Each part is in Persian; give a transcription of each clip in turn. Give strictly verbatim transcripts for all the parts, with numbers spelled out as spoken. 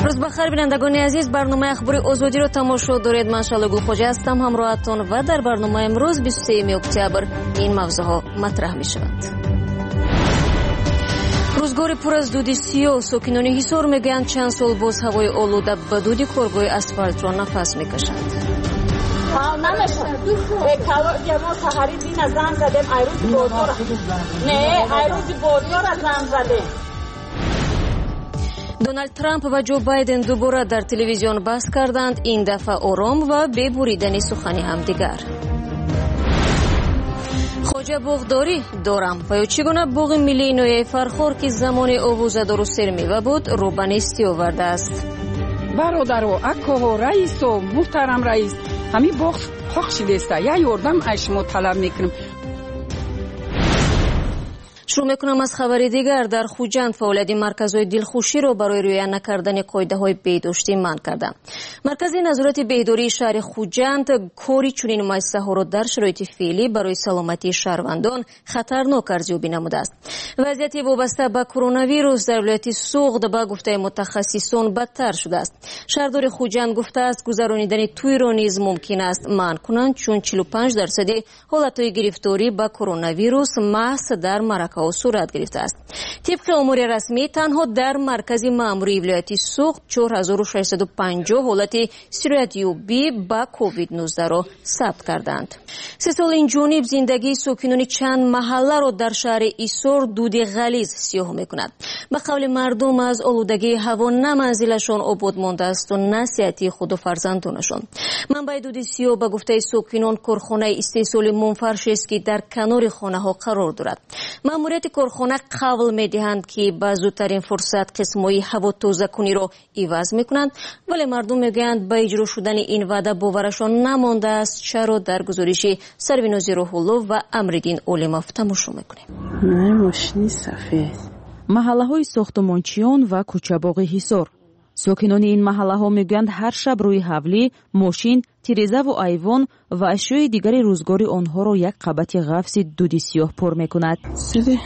روز بخیر بینندگان عزیز، برنامه اخباری آزادی را تماشا دارید. من شالگل خوجا هستم همراهتان و در برنامه امروز بیست و سوم اکتبر این موضوعها مطرح می شوند. روزگاری پر از دود سیاه، ساکنان حصار میگویند چند سال باز هوای آلوده به دود کارگاه اسفالت را نفس میکشند. دونالد ترامپ و جو بایدن دوباره در تلویزیون بحث کردند، این دفعه آرام و بی بریدن سخن همدیگر. خوجا باغداری دارم و یا چگونه باغ ملی نویه فرخار که زمان آوازدار و سرمیوه بود رو به نیستی آورده است. برادر و اکا و رئیس و محترم رئیس، همین باغ خاک شده است. یا یاردم از شما طلب میکنم. شروع میکنم از خبری دیگر. در خوجند فعالیت مرکزهای دلخوشی را برای رعایت نکردن قاعده های بهداشتی منع کردند. مرکز نظارت بهداری شهر خوجند کاری چنین مؤسسه ها را در شرایط فعلی برای سلامتی شهروندان خطرناک ارزیابی نموده است. وضعیت وابسته به کرونا ویروس در ولایت سوغد به گفته متخصصان بدتر شده است. شهردار خوجند گفته است گذرانیدن توی را نیز ممکن است منع کنند، چون چهل و پنج درصد حالتهای گرفتاری به کرونا ویروس محض در مرکز صورت گرفته است. طبق امور رسمی تنها در مرکز مأموری ولایت سوغد چهار هزار و ششصد و پنجاه حالت سیرویت یابی با کووید نوزده را ثبت کردند. سه سال این جانب زندگی ساکنان چند محله را در شهر ایسور دود غلیظ سیاه میکند. به قول مردم از آلودگی هوا نه منزلشان آباد مانده است و نه صحت خود و فرزندانشان. منبع دود سیاه به گفته ساکنان کارخانه استحصال منفرش است که در کنار خانه ها قرار دارد. ماموریت کارخانه قول میدهند که با زودترین فرصت قسمای هوا تازه کنی را عوض میکنند، ولی مردم میگویند با اجرا شدن این وعده باورشان نمانده است. چرا در گزارش سرویناز روح‌الله و امرالدین علیموف تماشا میکنیم. من ماشینی سفید. محله های ساختمانچیان و کوچه‌باغ حصار. ساکنان این محله ها میگویند هر شب روی حولی، ماشین، تیریزه و ایوان و اشیای دیگر روزگاری آنها را یک قبط غفص دود سیاه پر میکند. سیده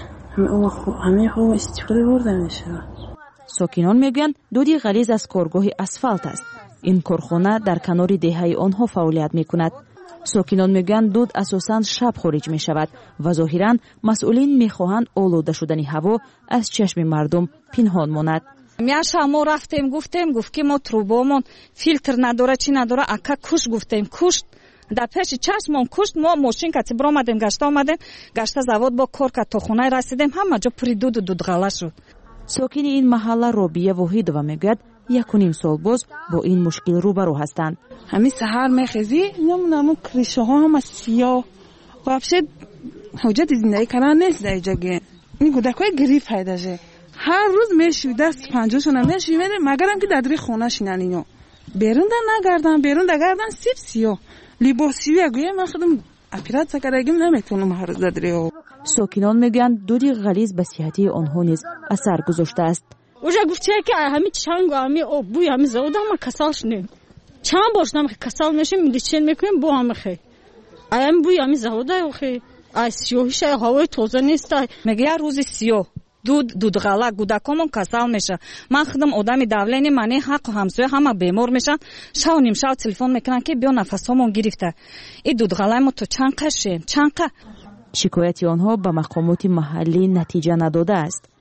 همه خواه استفاده برده میشه. ساکنان میگویند دود غلیظ از کارگاه اسفالت است. این کارخانه در کنار دهه آنها فعالیت میکند. ساکنان میگویند دود اساساً شب خارج می شود و ظاهراً مسئولین میخواهند آلوده شدن هوا از چشم مردم پنهان ماند. میاشه ما رفتیم گفتیم گفت که ما تروبامون فیلتر نداره چی نداره، اکا کش گفتیم کشت، در پیش چشمون کشت. ما ماشین که برا آمدیم گشته آمدیم گشته زواد با کار که تا خونه رسیدیم همه جا پری دود و دود غله شد. ساکن این محله رابیه وحیدова میگوید یک و نیم سال باز با این مشکل روبرو هستند. همین سحر میخیزی نمونمون کریشه ها هم سیاه و ابشه حجت زندگی کردن نیست در جگه. این کودکای گریف پیدا شه هر روز میشوی دست پنجاشون هم میشوی میره مگرم که در دری خونه شینن اینو بیرون در نگردن بیرون در گردن سیب سیاه لیباسیوی اگویه من خودم اپیرات سکرگیم نمیتونم هر روز در دری ها. ساکنان میگن دودی غلیظ به صحتی آنها نیز اثر گذاشته است. اوجا گفته که همین چنگ و همین آب بوی همین زود هم کسالش نیم چند باش نمیخی کسال میشیم میلیچین میکنیم بو هم خی ایم بوی همین زود های خی ای سیاهیش ای هوای تازه نیست. میگه روزی سیاه دود دود غلا گودکامون کسال میشه. من خودم آدمی دولینی منی حق و همسایه همه بیمار میشن. شب نیم شب تلفن میکنن که بیا نفسامون گرفته. این دود غلای ما تو چند قشیم چند ق. شکایت آنها به مقامات محلی نتیجه نداده است.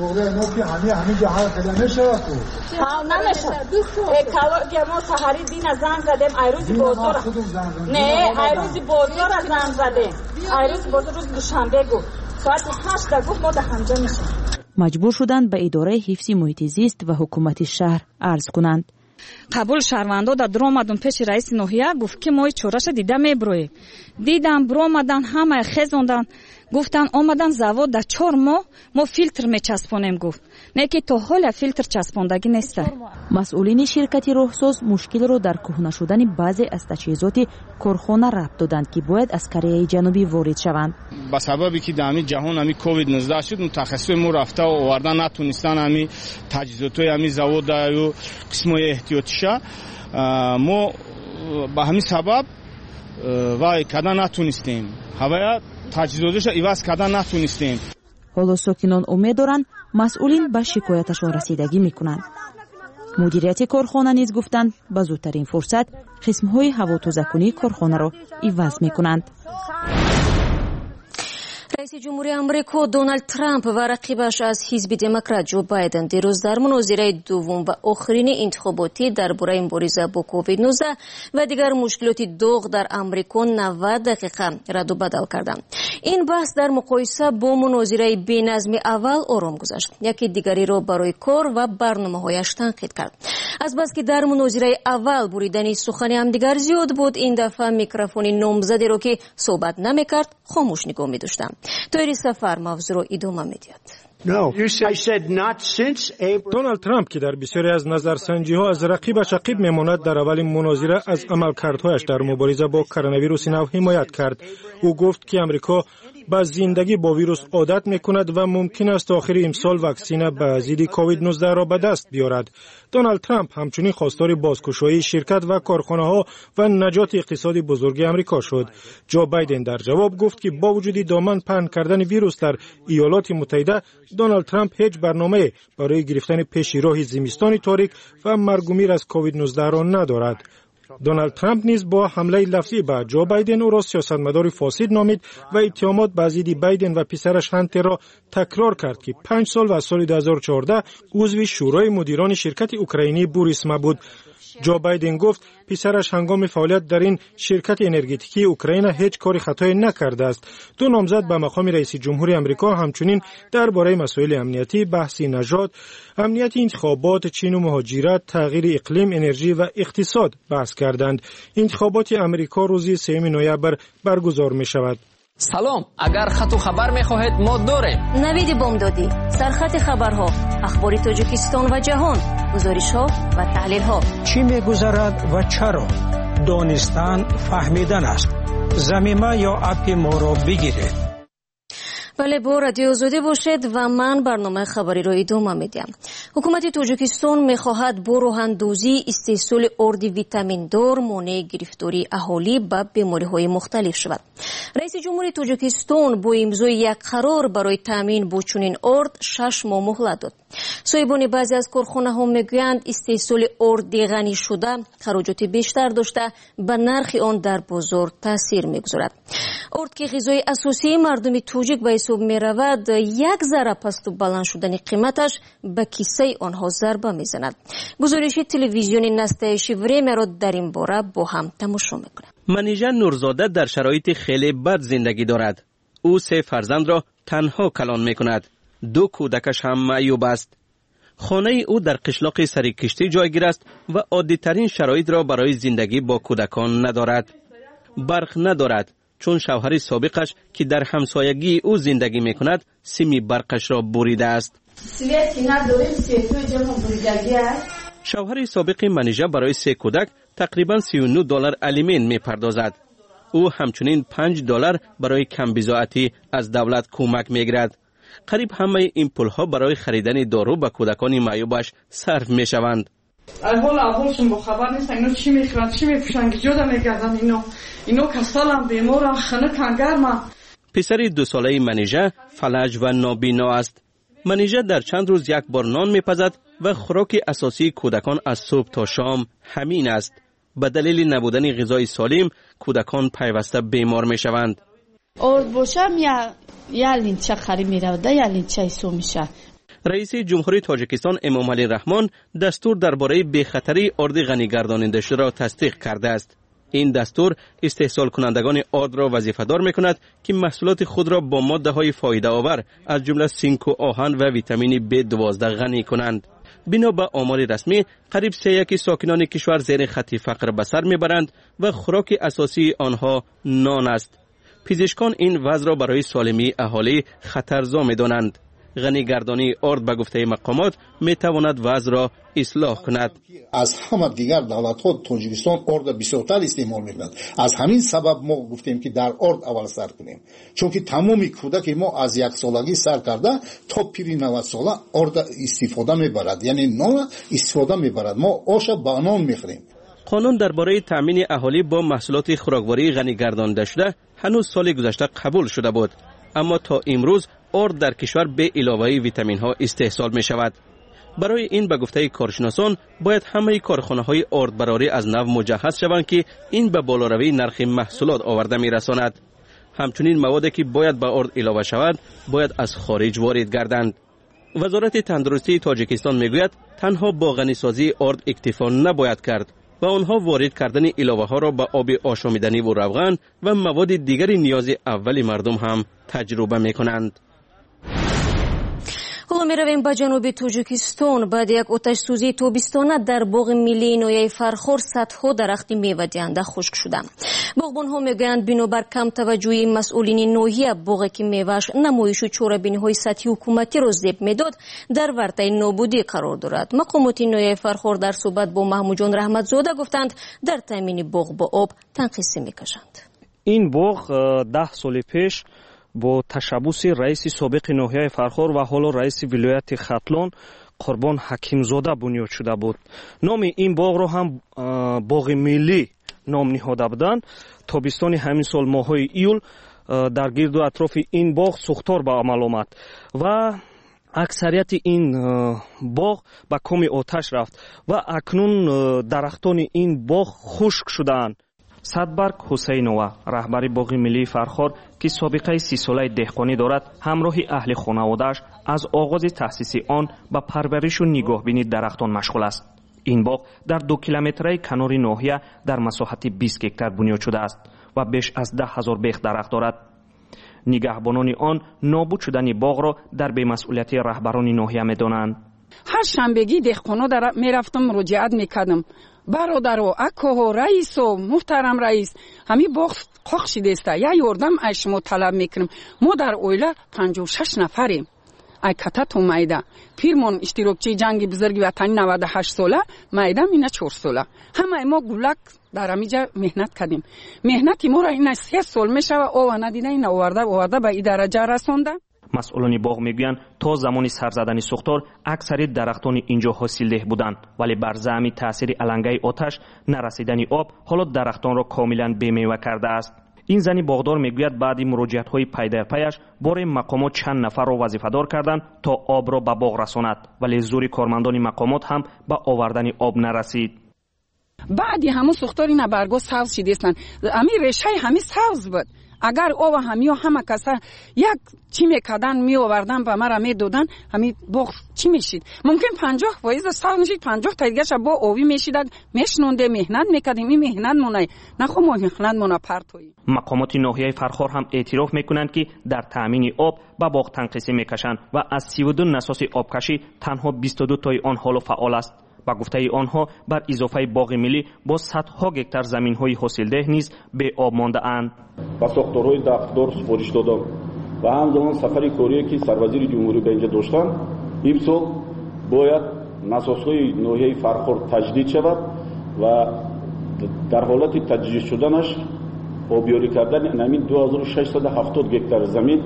ها نمیشه. کلا ما سحری دینا زنگ زدیم ایروزی بازار. نه ایروزی بازار زنگ زدیم. ایروزی بازار روز دوشنبه گفت. ساعت هشت گفت ما در همجا میشیم. مجبور شدند به اداره حفظ محیط زیست و حکومت شهر عرض کنند. قبول شهروندا در در آمدن پیش رئیس ناحیه گفت که ما چورش دیده میبرویم. دیدم برو آمدن همه خزوندن گفتن آمدن زواد در چهار ماه ما فیلتر میچسبونیم. گفت نه که تا حالا فیلتر چسباندگی نیست. مسئولین شرکت راهساز مشکل رو در کهنه شدن بعضی از تجهیزات کارخانه ربط دادند که باید از کره جنوبی وارد شوند. با سببی که در جهان همی کووید نوزده شد متخصص ما رفته و آوردن نتونستن همی تجهیزات همی زواد و قسمای احتیاطیشه ما به همین سبب وای کردن نتونستیم هوا تجهیزاتش عوض کردن نتونستیم. حالا ساکنان امید دارند مسئولین به شکایتشان رسیدگی میکنند. مدیریت کارخانه نیز گفتند با زودترین فرصت قسم‌های هواتوزک‌کنی کارخانه را عوض می‌کنند. رئیس جمهوری آمریکا دونالد ترامپ و رقیبش از حزب دموکرات جو بایدن دیروز در مناظره دوم و آخرین انتخاباتی درباره مبارزه با کووید نوزده و دیگر مشکلات داغ در آمریکا نود دقیقه رد و بدل کردند. این بحث در مقایسه با مناظره بی‌نظم اول آرام گذشت. یکی دیگری را برای کار و برنامه‌هایش تنقید کرد. از بس که در مناظره اول بریدن سخن همدیگر زیاد بود، این دفعه میکروفون نامزدی را که صحبت نمی‌کرد خاموش نگاه می‌داشتند. توی سفر موضوع را ادامه می‌دهد. دونالد ترامپ که در بسیاری از نظرسنجی‌ها از رقیبش عقب می‌ماند، در اول مناظره از عملکردهایش در مبارزه با کرونا ویروس نو حمایت کرد. او گفت که آمریکا با زندگی با ویروس عادت می‌کند و ممکن است آخر امسال واکسن به ضد کووید نوزده را به دست بیارد. دونالد ترامپ همچنین خواستار بازگشایی شرکت و کارخانه‌ها و نجات اقتصادی بزرگ آمریکا شد. جو بایدن در جواب گفت که با وجود دامن پهن کردن ویروس در ایالات متحده، دونالد ترامپ هیچ برنامه برای گرفتن پیش راه زمستان تاریک و مرگ و میر از کووید نوزده را ندارد. دونالد ترامپ نیز با حمله لفظی به جو بایدن او را سیاستمدار فاسد نامید و اتهامات به ضد بایدن و پسرش هانتر را تکرار کرد که پنج سال و سال دو هزار و چهارده عضو شورای مدیران شرکت اوکراینی بوریسما بود. جو بایدن گفت پسرش هنگام فعالیت در این شرکت انرژتیکی اوکراین هیچ کاری خطایی نکرده است. دو نامزد به مقام رئیس جمهوری آمریکا همچنین درباره مسائل امنیتی، بحث نژاد، امنیت انتخابات، چین و مهاجرت، تغییر اقلیم، انرژی و اقتصاد بحث کردند. انتخابات آمریکا روز سوم نوامبر برگزار می شود. سلام، اگر خط و خبر می‌خواهید ما داریم. نوید بامدادی، سرخط خبرها، اخبار تاجیکستان و جهان، گزارش‌ها و تحلیل‌ها. چی می‌گذرد و چرا؟ دانستن فهمیدن است. زمینه یا اپ ما را بگیرید. بله، با رادیو آزادی باشید و من برنامه خبری را ادامه میدم. حکومت تاجیکستان میخواهد با راه‌اندازی استحصال آرد ویتامین دار مانع گرفتاری اهالی به بیماری‌های مختلف شود. رئیس جمهوری تاجیکستان با امضای یک قرار برای تامین با چنین آرد شش ماه مهلت داد. صاحبان بعضی از کارخانه‌ها میگویند استحصال آرد غنی شده خراجات بیشتر داشته به نرخ آن در بازار تاثیر میگذارد. آرد که غذای اساسی مردم تاجیک به حساب می رود، یک ذره پست و بلند شدن قیمتش به کیسه آنها ضربه می زند. گزارش تلویزیون نستایش وریم را در این باره با هم تماشا می کنیم. منیژه نورزاده در شرایط خیلی بد زندگی دارد. او سه فرزند را تنها کلان می کند. دو کودکش هم معیوب است. خانه او در قشلاق سریکشتی جایگیر است و عادی ترین شرایط را برای زندگی با کودکان ندارد. برق ندارد، چون شوهر سابقش که در همسایگی او زندگی می کند سیمی برقش را بریده است. شوهر سابق منیژه برای سه کودک تقریبا سی و نه دلار الیمین می پردازد. او همچنین پنج دلار برای کم بضاعتی از دولت کمک می گیرد. قریب همه این پولها برای خریدن دارو به کودکان معیوبش صرف می شوند. حالا اولشون با خبر نیستن اینو چی میخورن، چی میپوشن، جدا میگردن. اینو اینو کسالم، بیمارم، خنک گرمه. پسر دو ساله منیژه فلج و نابینا است. منیژه در چند روز یک بار نان میپزد و خوراک اساسی کودکان از صبح تا شام همین است. به دلیل نبودن غذای سالم کودکان پیوسته بیمار میشوند. آرد باشم یا یا لینچه خری میرود یا لینچه ایسو میشه. رئیس جمهوری تاجیکستان امام علی رحمان دستور درباره بی‌خطری آرد غنی گرداننده شده را تصدیق کرده است. این دستور استحصال کنندگان آرد را وظیفه‌دار می‌کند که محصولات خود را با ماده‌های فایده آور از جمله سینک و آهن و ویتامین بی دوازده غنی کنند. بنا به آمار رسمی قریب سه یک ساکنان کشور زیر خط فقر به سر میبرند و خوراک اساسی آنها نان است. پزشکان این وضع را برای سالمی اهالی خطرزا می‌دانند. غنی گردانی آرد به گفته مقامات می تواند وضع را اصلاح کند. از همه دیگر دولت ها تاجیکستان آرد بسیارتر استعمال می کند. از همین سبب ما گفتیم که در آرد اول سر کنیم، چون که تمامی کودک ما از یک سالگی سر کرده تا پیری نود ساله آرد استفاده می برد، یعنی نان استفاده می برد. ما آش با نان می خوریم. قانون درباره تامین اهالی با محصولات خوراکواری غنی گردانده شده هنوز سال گذشته قبول شده بود، اما تا امروز آرد در کشور به علاوه ویتامین ها استحصال می شود. برای این به گفته کارشناسان باید همه کارخانه‌های آردبراری از نو مجهز شوند که این به بالاروی نرخ محصولات آورده می‌رساند. همچنین موادی که باید به آرد اضافه شود باید از خارج وارد گردند. وزارت تندرستی تاجیکستان میگوید تنها با غنیسازی آرد اکتفا نباید کرد و آنها وارد کردن علاوه ها را به آب آشامیدنی و روغن و مواد دیگری نیاز اول مردم هم تجربه میکنند. حالا می رویم به جنوب تاجیکستان. بعد یک آتش سوزی تابستانه در باغ ملی ناحیه فرخار صدها درخت میوه دهنده خشک شدند. باغبان ها میگویند بنابر کم توجهی مسئولین ناحیه باغی که میوهش نمایش و چاره‌بینی های سطحی حکومتی را زیب میداد در ورطه نابودی قرار دارد. مقامات ناحیه فرخار در صحبت با محمود جان رحمتزاده گفتند در تامین باغ با آب تنقیصی میکشند. این باغ ده سال پیش با تشبوس رئیس سابق ناحیه فرخار و حالا رئیس ولایت ختلان قربان حکیمزاده بنیاد شده بود. نام این باغ را هم باغ ملی نام نهاده بودند. تابستان همین سال ماهای ایول در گرد و اطراف این باغ سوختار به عمل آمد و اکثریت این باغ به کام آتش رفت و اکنون درختان این باغ خشک شدند. صدبرگ حسینова رهبر باغ ملی فرخار که سابقه سی ساله دهقانی دارد همراه اهل خانواده‌اش از آغاز تأسیس آن به پرورش و نگاهبینی درختان مشغول است. این باغ در دو کیلومتری کنار ناحیه در مساحت بیست هکتار بنیاد شده است و بیش از ده هزار بیخ درخت دارد. نگهبانان آن نابود شدن باغ را در بی‌مسئولیتی رهبران ناحیه می‌دانند. هر شنبگی دهقانا در میرفتم مراجعت میکردم. برادرو، اکاها، رئیسو، محترم رئیس، همی باغ قاق شده است. یا یاردم از شما طلب میکنم. ما در اویله پنجاه و شش نفریم. ای کتت اومایده. پیرمون اشتراکچی جنگ بزرگ وطنی نود و هشت ساله، مایده اینا چهار ساله. همه ما گلک در همیجا مهنت کردیم. مهنتی ما را این سه سال میشه و او ندیده این آورده آورده به این درجه رسونده. مسئولان باغ میگویند تا زمان سر زدن سوختار اکثر درختان اینجا حاصلده بودند، ولی بر زمین تاثیر علنگه آتش نرسیدن آب حالا درختان را کاملا بی‌میوه کرده است. این زنی باغدار میگوید بعد مراجعت های پی در پیش بار مقامات چند نفر را وظیفه‌دار کردند تا آب را به باغ رساند، ولی زور کارمندان مقامات هم به آوردن آب نرسید. بعدی همون سوختار اینا برگا سبز شده استن. امی ریشه همی سبز بود. اگر او و همیو همه کسا یک چی میکردن می آوردن به مرا می دادن همی باغ چی میشید؟ ممکن پنجاه فایز سال نشید، پنجاه تا دیگه با آبی میشید، میشنونده مهنت میکردیم. این مهنت مونه نخو ما مهنت مونه پرتوی. مقامات ناحیه فرخار هم اعتراف میکنند که در تامین آب به باغ تنقیصی میکشند و از سی و دو نساس آبکشی تنها بیست و دو تای آن حالا فعال است. با گفته آنها بر اضافه باغ ملی با صدها هکتار زمین‌های حاصلده نیز به آب مانده اند. با ساختارهای دفتر سفارش دادم و همزمان سفری کاری که سروزیر جمهوری به اینجا داشتن، امسال باید نساس‌های ناحیه فرخار تجدید شود و در حالت تجدید شدنش آبیاری کردن همین دو هزار و ششصد و هفتاد هکتار زمین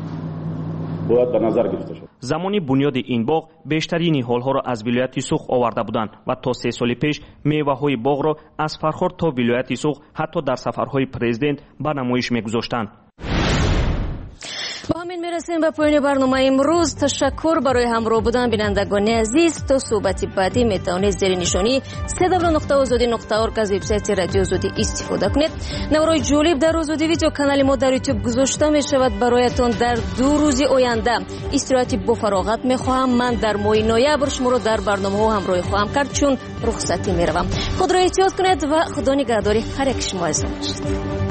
باید به نظر گرفته شد. زمانی بنیاد این باغ بیشترین نهال‌ها را از ولایت سوخ آورده بودند و تا سه سال پیش میوه‌های باغ را از فرخار تا ولایت سوخ حتی در سفرهای پرزیدنت به نمایش می‌گذاشتند. با همین میرسیم به پایان برنامه امروز. تشکر برای همراه بودن بینندگان عزیز. تا صحبت بعدی میتوانید زیر نشانی سه دبلیو نقطه آزادی نقطه اورگ از وبسایت رادیو آزادی استفاده کنید. نوارای جالب در آزادی ویدیو کانال ما در یوتیوب گذاشته می شود برایتان. در دو روز آینده استراحتی با فراغت میخواهم. من در ماه نوامبر شما رو در برنامه ها همراهی خواهم کرد چون رخصتی میروم. خود را احتیاط کنید و خدا نگهدار هر یک شما باشد.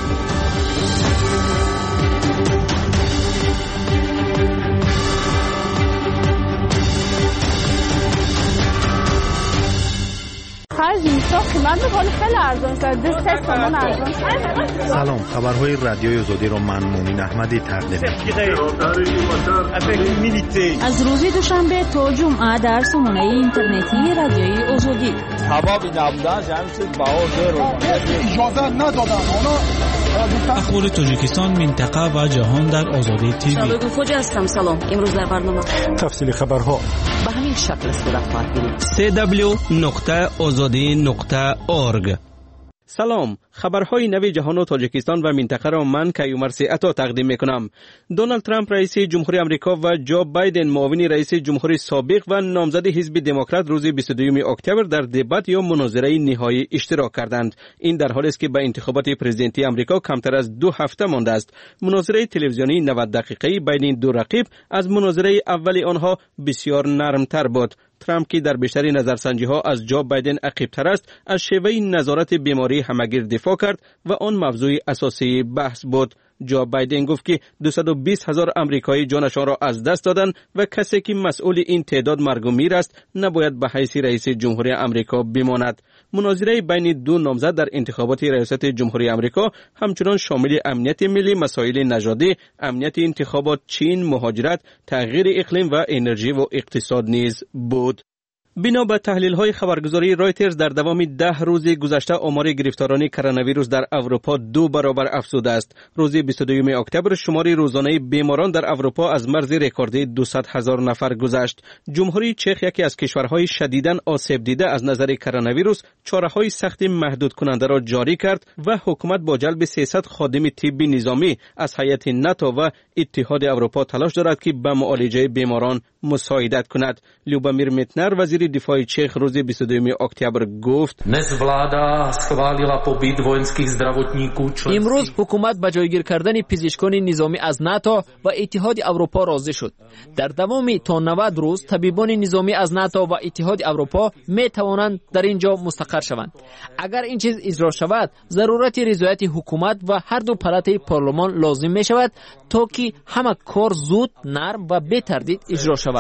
خرج میسا قیمت بخوری خیلی ارزان شد. دست سه تومن ارزان شد. سلام، خبرهای رادیوی آزادی را من مومین احمدی تقدیم می‌کنم. از روز دوشنبه تا جمعه در سامانه اینترنتی رادیوی آزادی. هوا نبودن جمع شد باور رو اجازه ندادن. اخبار تاجیکستان، منطقه و جهان در آزادی تیوی. شباب خوج هستم. سلام. امروز در برنامه تفصیل خبرها به همین شکل صورت خواهد گرفت. سه دبلیو نقطه آزادی نقطه اورگ. سلام، خبرهای نوی جهان و تاجیکستان و منطقه را من کیومرث عطا تقدیم میکنم. دونالد ترامپ رئیس جمهوری آمریکا و جو بایدن معاون رئیس جمهوری سابق و نامزد حزب دموکرات روز بیست و دوم اکتبر در دبات یا مناظره نهایی اشتراک کردند. این در حالی است که به انتخابات پرزیدنتی آمریکا کمتر از دو هفته مانده است. مناظره تلویزیونی نود دقیقه‌ای بین دو رقیب از مناظره اول آنها بسیار نرمتر بود. ترامپ که در بیشتر نظرسنجی‌ها از جو بایدن عقیب‌تر است، از شیوه نظارت بیماری همگیر دفاع کرد و آن موضوع اساسی بحث بود. جو بایدن گفت که دویست و بیست هزار آمریکایی جانشان را از دست دادند و کسی که مسئول این تعداد مرگ و میر است نباید به حیث رئیس جمهوری آمریکا بماند. مناظره بین دو نامزد در انتخابات ریاست جمهوری آمریکا همچنان شامل امنیت ملی، مسائل نژادی، امنیت انتخابات، چین، مهاجرت، تغییر اقلیم و انرژی و اقتصاد نیز بود. بنا به تحلیل‌های خبرگزاری رایترز در دوام ده روز گذشته آمار گرفتاران کرونا ویروس در اروپا دو برابر افزوده است. روز بیست و دوم اکتبر شمار روزانه بیماران در اروپا از مرز رکوردی دویست هزار نفر گذشت. جمهوری چک یکی از کشورهای شدیداً آسیب دیده از نظر کرونا ویروس چاره‌های سخت محدود کننده را جاری کرد و حکومت با جلب سیصد خادم طبی نظامی از هیئت ناتو و اتحاد اروپا تلاش دارد که به معالجه بیماران مساعدت کند. لیوبامیر میتنر وزیر دفاع چک روز بیست و دوم اکتبر گفت: امروز حکومت به جایگیر کردن پزشکان نظامی از ناتو و اتحاد اروپا راضی شد. در دوام تا نود روز طبیبان نظامی از ناتو و اتحاد اروپا می توانند در اینجا مستقر شوند. اگر این چیز اجرا شود، ضرورت رضایت حکومت و هر دو پالات پارلمان لازم می شود تا که همه کار زود، نرم و بی تردید اجرا شود.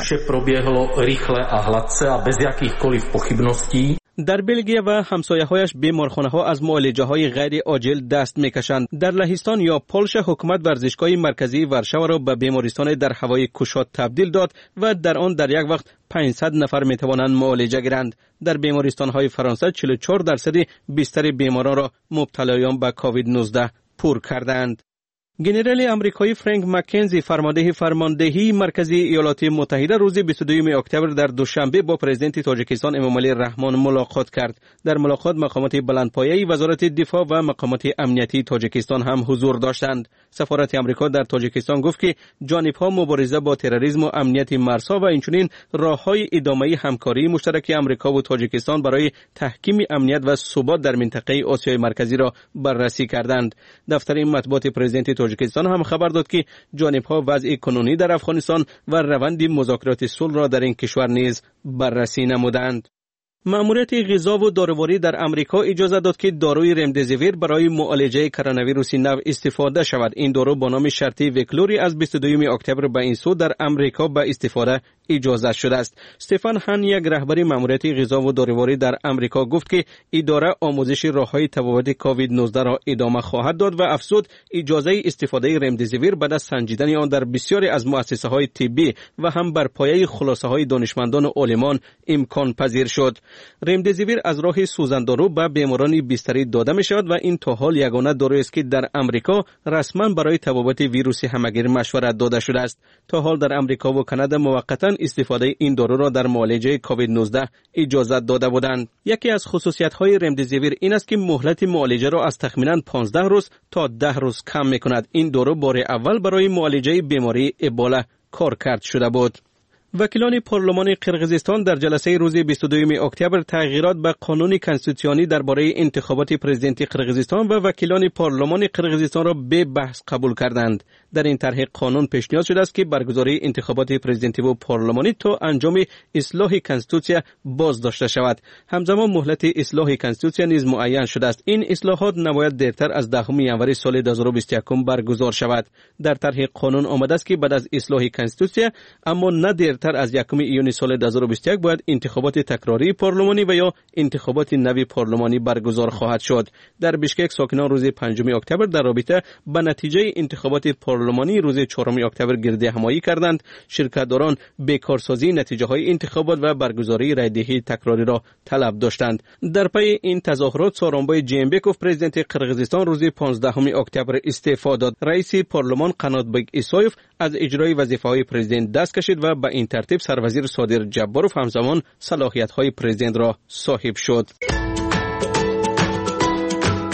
در بلژیک و همسایه‌هایش بیمارخانه‌ها از معالجه‌های غیر عاجل دست می‌کشند. در لهستان یا پولش حکومت ورزشگاه مرکزی ورشاو را به بیمارستان در هوای کوشاد تبدیل داد و در آن در یک وقت پانصد نفر می‌توانند معالجه گیرند. در بیمارستان‌های فرانسه چهل و چهار درصد بیشتر بیماران را مبتلایان به کووید نوزده پر کردند. گنرال امریکایی فرانک مکنزی فرمانده فرماندهی مرکزی ایالات متحده روز بیست و دوم اکتبر در دوشنبه با پرزیدنت تاجیکستان امامعلی رحمان ملاقات کرد. در ملاقات مقامات بلندپایه وزارت دفاع و مقامات امنیتی تاجیکستان هم حضور داشتند. سفارت امریکا در تاجیکستان گفت که جانب‌ها مبارزه با تروریسم و امنیت مرزها و اینچنین راه‌های ادامه همکاری مشترک امریکا و تاجیکستان برای تحکیم امنیت و ثبات در منطقه آسیای مرکزی را بررسی کردند. دفتر مطبوعات پرزیدنت تاجیکستان هم خبر داد که جانب‌ها وضع کنونی در افغانستان و روند مذاکرات صلح را در این کشور نیز بررسی نمودند. مأموریت غذا و داروری در امریکا اجازه داد که داروی رمدزیویر برای معالجه کرونا ویروس نو استفاده شود. این دارو با نام شرطی وکلوری از بیست و دوم اکتبر به این سو در امریکا به استفاده اجازه شده است. استفان هان یک رهبر مأموریت غذا و داروری در امریکا گفت که اداره آموزش راههای تفاوت کووید نوزده را ادامه خواهد داد و افزود اجازه استفاده رمدزیویر بعد از سنجیدن آن در بسیاری از مؤسسه‌های طبی و هم بر پایه خلاصه‌های دانشمندان و عالمان امکان پذیر شد. رمدزیویر از راه سوزاندارو به بیماران بستری داده می شود و این تا حال یگانه دارویی است که در امریکا رسما برای تبابت ویروس همگیر مشورت داده شده است. تا حال در امریکا و کانادا موقتا استفاده این دارو را در معالجه کووید نوزده اجازه داده بودند. یکی از خصوصیت‌های رمدزیویر این است که مهلت معالجه را از تخمیناً پانزده روز تا ده روز کم می کند. این دارو بار اول برای معالجه بیماری ابولا کارکرد شده بود. وکیلان پارلمان قرقیزستان در جلسه روز بیست و دوم اکتبر تغییرات به قانون کنستیتوسیونی درباره انتخابات پرزیدنتی قرقیزستان و وکیلان پارلمان قرقیزستان را به بحث قبول کردند. در این طرح قانون پیشنهاد شده است که برگزاری انتخابات پرزیدنتی و پارلمانی تا انجام اصلاح کنستیتوسیا باز داشته شود. همزمان مهلت اصلاح کنستیتوسیا نیز معین شده است. این اصلاحات نباید دیرتر از دهم ژانویه سال دو هزار و بیست و یک برگزار شود. در طرح قانون آمده است که بعد از اصلاح کنستیتوسیا اما نه دیرتر از یکم ایون سال دو هزار و بیست و یک باید انتخابات تکراری پارلمانی و یا انتخابات نوی پارلمانی برگزار خواهد شد. در بیشکک ساکنان روز پنجم اکتبر در رابطه با نتیجه انتخابات پارلمانی روز چهارم اکتبر گرد همایی کردند. شرکت‌داران بیکارسازی نتیجه های انتخابات و برگزاری رایدهی تکراری را طلب داشتند. در پی این تظاهرات سورونبای جیمبکوف پرزیدنت قرقیزستان روز پانزدهم اکتبر استعفا داد. رئیس پارلمان قناتبک ایسایف از اجرای وظیفه‌های پرزیدنت دست کشید و به این ترتیب سروزیر صادر جباروف همزمان صلاحیت‌های پرزیدنت را صاحب شد.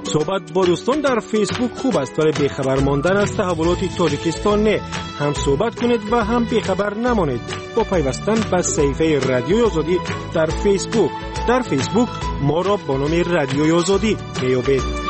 صحبت با دوستان در فیسبوک خوب است ولی بیخبر ماندن از تحولات تاجیکستان نه. هم صحبت کنید و هم بیخبر نمانید با پیوستن به صفحه رادیوی آزادی در فیسبوک. در فیسبوک ما را با نام رادیوی آزادی میابید.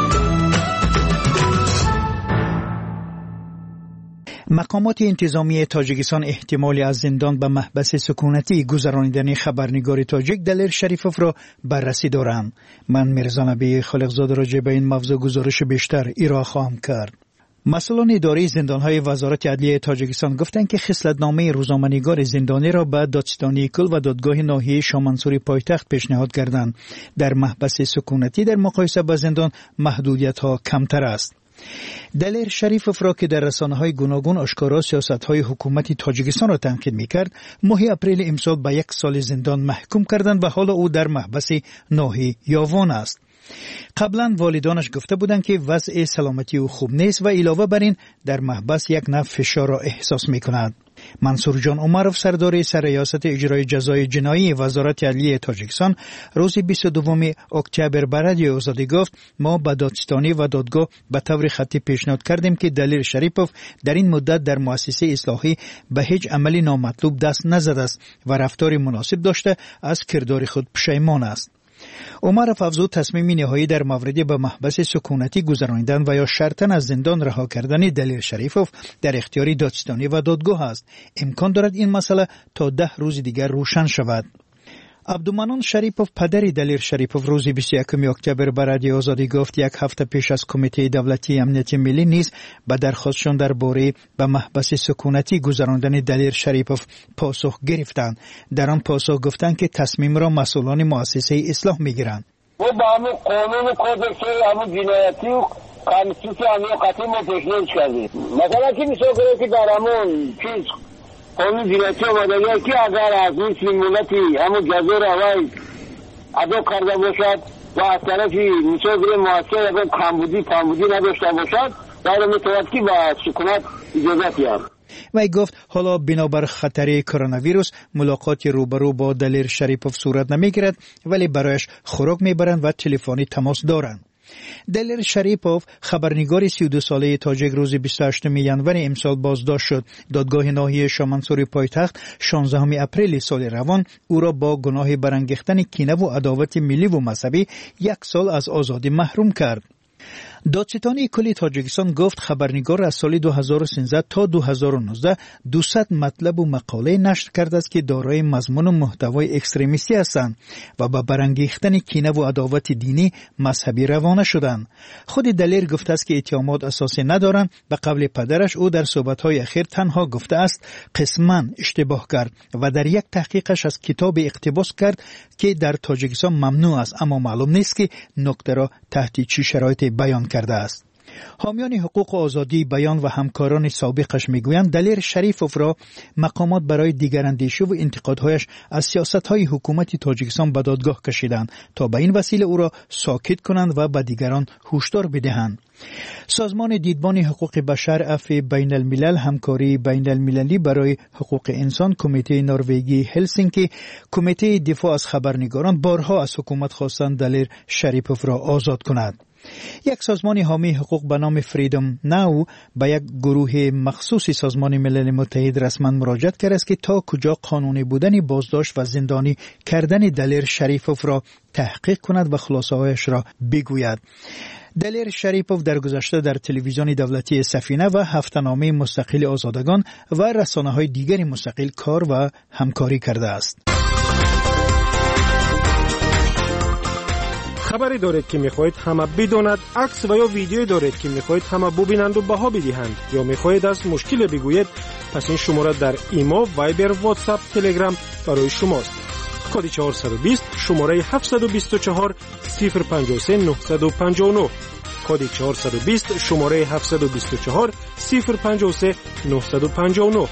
مقامات انتظامی تاجیکستان احتمالی از زندان به محبس سکونتی گذرانیدن خبرنگار تاجیک دلیر شریفوف را بررسی دارند. من میرزا نبی خالقزاده راجع به این موضوع گزارش بیشتر ارائه خواهم کرد. مسئولان اداره زندانهای وزارت عدلیه تاجیکستان گفتند که خصلتنامه روزنامه‌نگار زندانی را به دادستانی کل و دادگاه ناحیه شامنسوری پایتخت پیشنهاد کردند. در محبس سکونتی در مقایسه با زندان محدودیت‌ها کمتر است. دلیر شریفوف را که در رسانه‌های گوناگون آشکارا سیاست‌های حکومت تاجیکستان را تنقید می‌کرد، ماه اپریل امسال به یک سال زندان محکوم کردند و حالا او در محبس ناحیه یاوان است. قبلا والدانش گفته بودند که وضع سلامتی او خوب نیست و علاوه بر این در محبس یک نوع فشار را احساس می‌کند. منصور جان عمرов سردار سرریاست اجرای جزای جنایی وزارت عدلیه تاجیکستان روز بیست و دوم اکتبر به رادیو آزادی گفت ما به دادستانی و دادگاه به طور خطی پیشنهاد کردیم که دلیر شریفوف در این مدت در مؤسسه اصلاحی به هیچ عملی نامطلوب دست نزده است و رفتار مناسب داشته از کردار خود پشیمان است. عمرов افزود تصمیم نهایی در مورد به محبس سکونتی گذرانیدن و یا شرطاً از زندان رها کردن دلیر شریفوف در اختیار دادستانی و دادگاه است. امکان دارد این مسئله تا ده روز دیگر روشن شود. عبدالمنان شریفوف پدر دلیر شریفوف روز بیست و یکم اکتبر به رادیو آزادی گفت یک هفته پیش از کمیته دولتی امنیت ملی نیز به درخواستشان درباره به محبس سکونتی گذراندن دلیر شریفوف پاسخ گرفتند. در آن پاسخ گفتند که تصمیم را مسئولان مؤسسه اصلاح میگیرند. و با همون قانون کودکس همون جنایتی و کانستیتوسی همون قطعی ما پیشنهاد کردیم. مثلا که میشه که در همون چیز قانون جنایتی آمدگی که اگر از این سیمولتی همون جزای روی ادا کرده باشد و از طرفی میشه مؤسسه اگر کمبودی کمبودی نداشته باشد در میتواند که به سکونت اجازت یابد. وی گفت حالا بنابر خطر کرونا ویروس ملاقات روبرو با دلیر شریفوف صورت نمیگیرد ولی برایش خوراک میبرند و تلفنی تماس دارند. دلیر شریفوف خبرنگار سی و دو ساله تاجیک روز بیست و هشتم ژانویه امسال بازداشت شد. دادگاه ناحیه شامنسوری پایتخت شانزدهم اپریل سال روان او را با گناه برانگیختن کینه و عداوت ملی و مذهبی یک سال از آزادی محروم کرد. دادستانی کلی تاجیکستان گفت خبرنگار از سال دو هزار و سیزده تا دو هزار و نوزده دویست مطلب و مقاله نشر کرده است که دارای مضمون و محتوای اکستریمیستی هستند و با برانگیختن کینه و عداوت دینی مذهبی روانه شدند. خود دلیر گفته است که اتهامات اساسی ندارند. به قول پدرش او در صحبت‌های اخیر تنها گفته است قسماً اشتباه کرد و در یک تحقیقش از کتاب اقتباس کرد که در تاجیکستان ممنوع است اما معلوم نیست که نکته را تحت چه شرایطی بیان کرده است. حامیان حقوق آزادی بیان و همکاران سابقش میگویند دلیر شریفوف را مقامات برای دیگراندیشی و انتقادهایش از سیاست‌های حکومت تاجیکستان به دادگاه کشیدند تا به این وسیله او را ساکت کنند و به دیگران هشدار بدهند. سازمان دیدبان حقوق بشر عفو بین الملل همکاری بین المللی برای حقوق انسان کمیته نروژی هلسینکی کمیته دفاع از خبرنگاران بارها از حکومت خواستند دلیر شریفوف را آزاد کند. یک سازمان حامی حقوق به نام فریدم ناو به یک گروه مخصوصی سازمان ملل متحد رسما مراجعت کرده است که تا کجا قانونی بودن بازداشت و زندانی کردن دلیر شریفوف را تحقیق کند و خلاصه‌هایش را بگوید. دلیر شریفوف در گذشته در تلویزیون دولتی سفینه و هفته‌نامه مستقل آزادگان و رسانه‌های دیگری مستقل کار و همکاری کرده است. خبری دارید که میخواهید همه بداند، عکس و یا ویدیویی دارید که میخواهید همه ببینند و بها بدهند یا میخواهید از مشکل بگویید، پس این شماره در ایما، وایبر، واتساپ، تلگرام برای شماست. کد چهارصد و بیست شماره هفتصد و بیست و چهار صفر پنجاه و سه نهصد و پنجاه و نه کد چهارصد و بیست شماره هفتصد و بیست و چهار صفر پنجاه و سه نهصد و پنجاه و نه.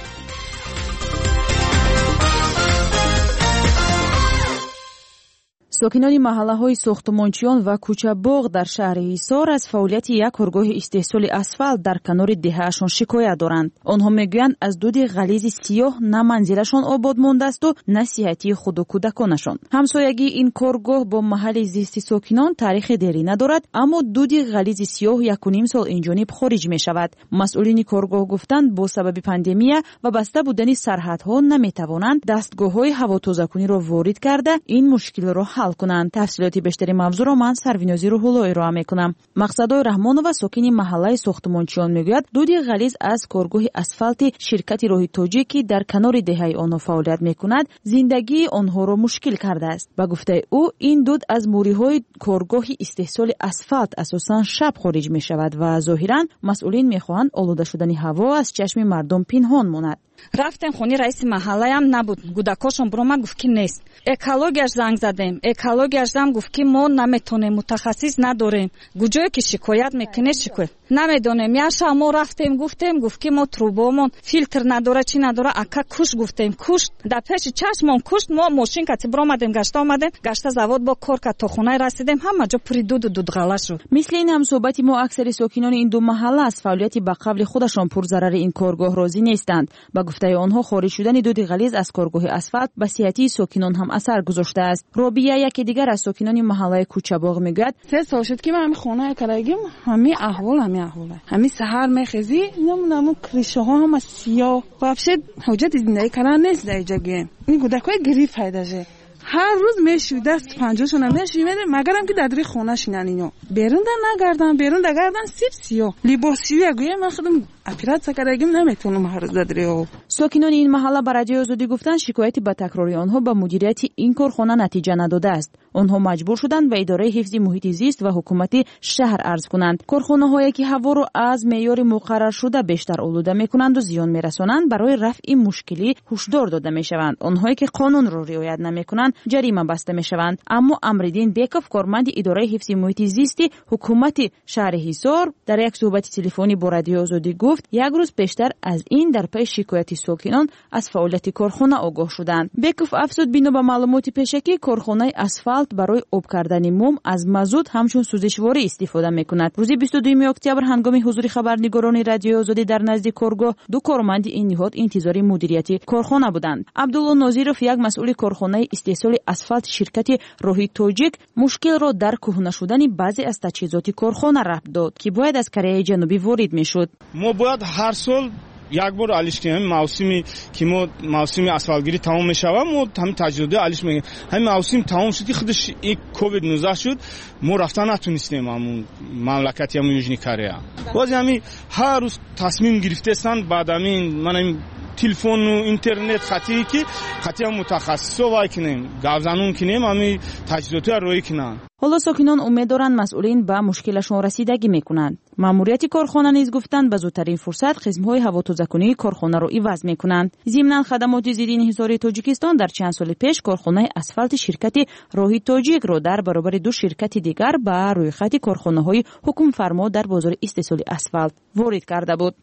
ساکنان محله‌های ساختمانچیان و کوچه باغ در شهر حصار از فعالیت یک کارگاه استحصال اسفالت در کنار دهه‌شان شکایت دارند. آنها میگویند از دود غلیظ سیاه نه منزلشان آباد مانده است و نه صحتی خود و کودکانشان. همسایگی این کارگاه با محل زیست ساکنان تاریخ دیرینه دارد، اما دود غلیظ سیاه یک و نیم سال اینجانب خارج می شود. مسئولین کارگاه گفتند با سبب پاندمی و بسته بودن سرحدها نمیتوانند دستگاه‌های هوا تازه‌کنی را وارد کرده این مشکل را حل کنند. تفصیلات بیشتری موضوع را من سروینازی روح‌الله ارائه میکنم. مقصدای رحمانова ساکنی محله ساختمانچیان میگوید دود غلیظ از کارگاه اسفالت شرکت راهی تاجیکی در کنار دهه آنها فعالیت میکند زندگی آنها را مشکل کرده است. با گفته او این دود از موریهای کارگاه استحصال اسفالت اساساً شب خارج می شود و ظاهراً مسئولین میخواهند آلوده شدن هوا از چشم مردم پنهان ماند. рафтем хони раиси маҳаллаям набуд, гудакошон буромад гуфт ки нест. Экологияш занг задем, экологияш занг гуфт ки мо наметонем, мутахассис надорем. гуҷое ки шикоят мекунед шикоят намедонем. яша мо рафтем гуфтем, гуфт ки мо трубомон филтр надора чӣ надора, ака куш гуфтем, кушт дар пеши чашмон кушт. мо мошинкати буромадем, гашта омадем, гашта завод бо кор кард, то хонаи расидем, ҳама ҷо пури дуду дудғала шуд. мисли ин ҳамсӯҳбати мо аксари сокинони ин ду маҳалла аз фаъолияти ба қавли худашон пурзарари ин коргоҳ розӣ нестанд. ба гуфтаи онҳо خارج شدن دود غلیظ از کارگاه اسفالت به صحتی ساکنان هم اثر گذاشته است. رابیه یکی دیگر از ساکنان محله کوچه باغ میگوید سه سال شد که من همین خونه کرایگیم همین احوال همین احواله. همین سحر میخیزی نمونم کریشه ها هم سیاه وابشه حجت زندگی کردن نیست در جگه. این گودکای گریف پیداشه. هر روز میشو دست پنجاشون هم میشو میره مگرم که دادری خونه شینن اینو بیرون در نگردن بیرون در گردن سیب سیاه لباسیه گویا من خودم اپرات کردم نمیتونم هر روز دادری او. ساکنان این محله به رادیو آزادی گفتن شکایتی به تکراری آنها به مدیریت این کارخانه نتیجه نداده است. آنها مجبور شدند به اداره حفظ محیط زیست و حکومت شهر عرض کنند. کارخانه هایی که هوا را از معیار مقرر شده بیشتر آلوده میکنند و زیان میرسانند برای رفع مشکلی هشدار داده میشوند. آنهایی که قانون را رعایت نمیکنند جریمه بسته میشوند. اما امردین بیکوف کارمند اداره حفظ محیط زیست حکومت شهر حصار در یک صحبت تلفنی با رادیو آزادی گفت یک روز پیشتر از این در پی شکایت ساکنان از فعالیت کارخانه آگاه شدند. بیکوف افزود بنا به معلومات پیشکی کارخانه اسفالت برای آب کردن موم از مازوت همچون سوزشواری استفاده میکند. روز بیست و دوم اکتبر هنگام حضور خبرنگاران رادیو آزادی در نزد کارگاه دو کارمند این نهاد انتظار مدیریت کارخانه بودند. عبدالله ناظرов یک مسئول کارخانه استحصال اسفالت شرکت راهی تاجیک مشکل را در کهنه شدن بعضی از تجهیزات کارخانه ربط داد که باید از کره جنوبی وارد میشد. ما باید هر سال یک بار علیش کنیم موسمی که ما موسم اسفالتگیری تمام میشه و ما همین تجربه علیش میگیم همین موسم تمام شد که خودش یک کووید نوزده شد ما رفتن نتونستیم همون مملکتی همون یوژنی کره باز همین هر روز تصمیم گرفتستن بعد همین من همین تلفن و اینترنت خطی که خطی هم متخصصا وای کنیم گوزنون کنیم همین تجهیزات روی کنن. حالا ساکنان امید دارند مسئولین به مشکلشون رسیدگی میکنند. ماموریت کارخانه نیز گفتند به زودترین فرصت خدمت‌های هوا تازه‌کنی کارخانه را عوض میکنند. ضمن خدمات زیر انحصاری تاجیکستان در چند سال پیش کارخانه اسفالت شرکت راهی تاجیک را در برابر دو شرکت دیگر به روی خط کارخانه‌های حکم فرما در بازار استحصال اسفالت وارد کرده بود.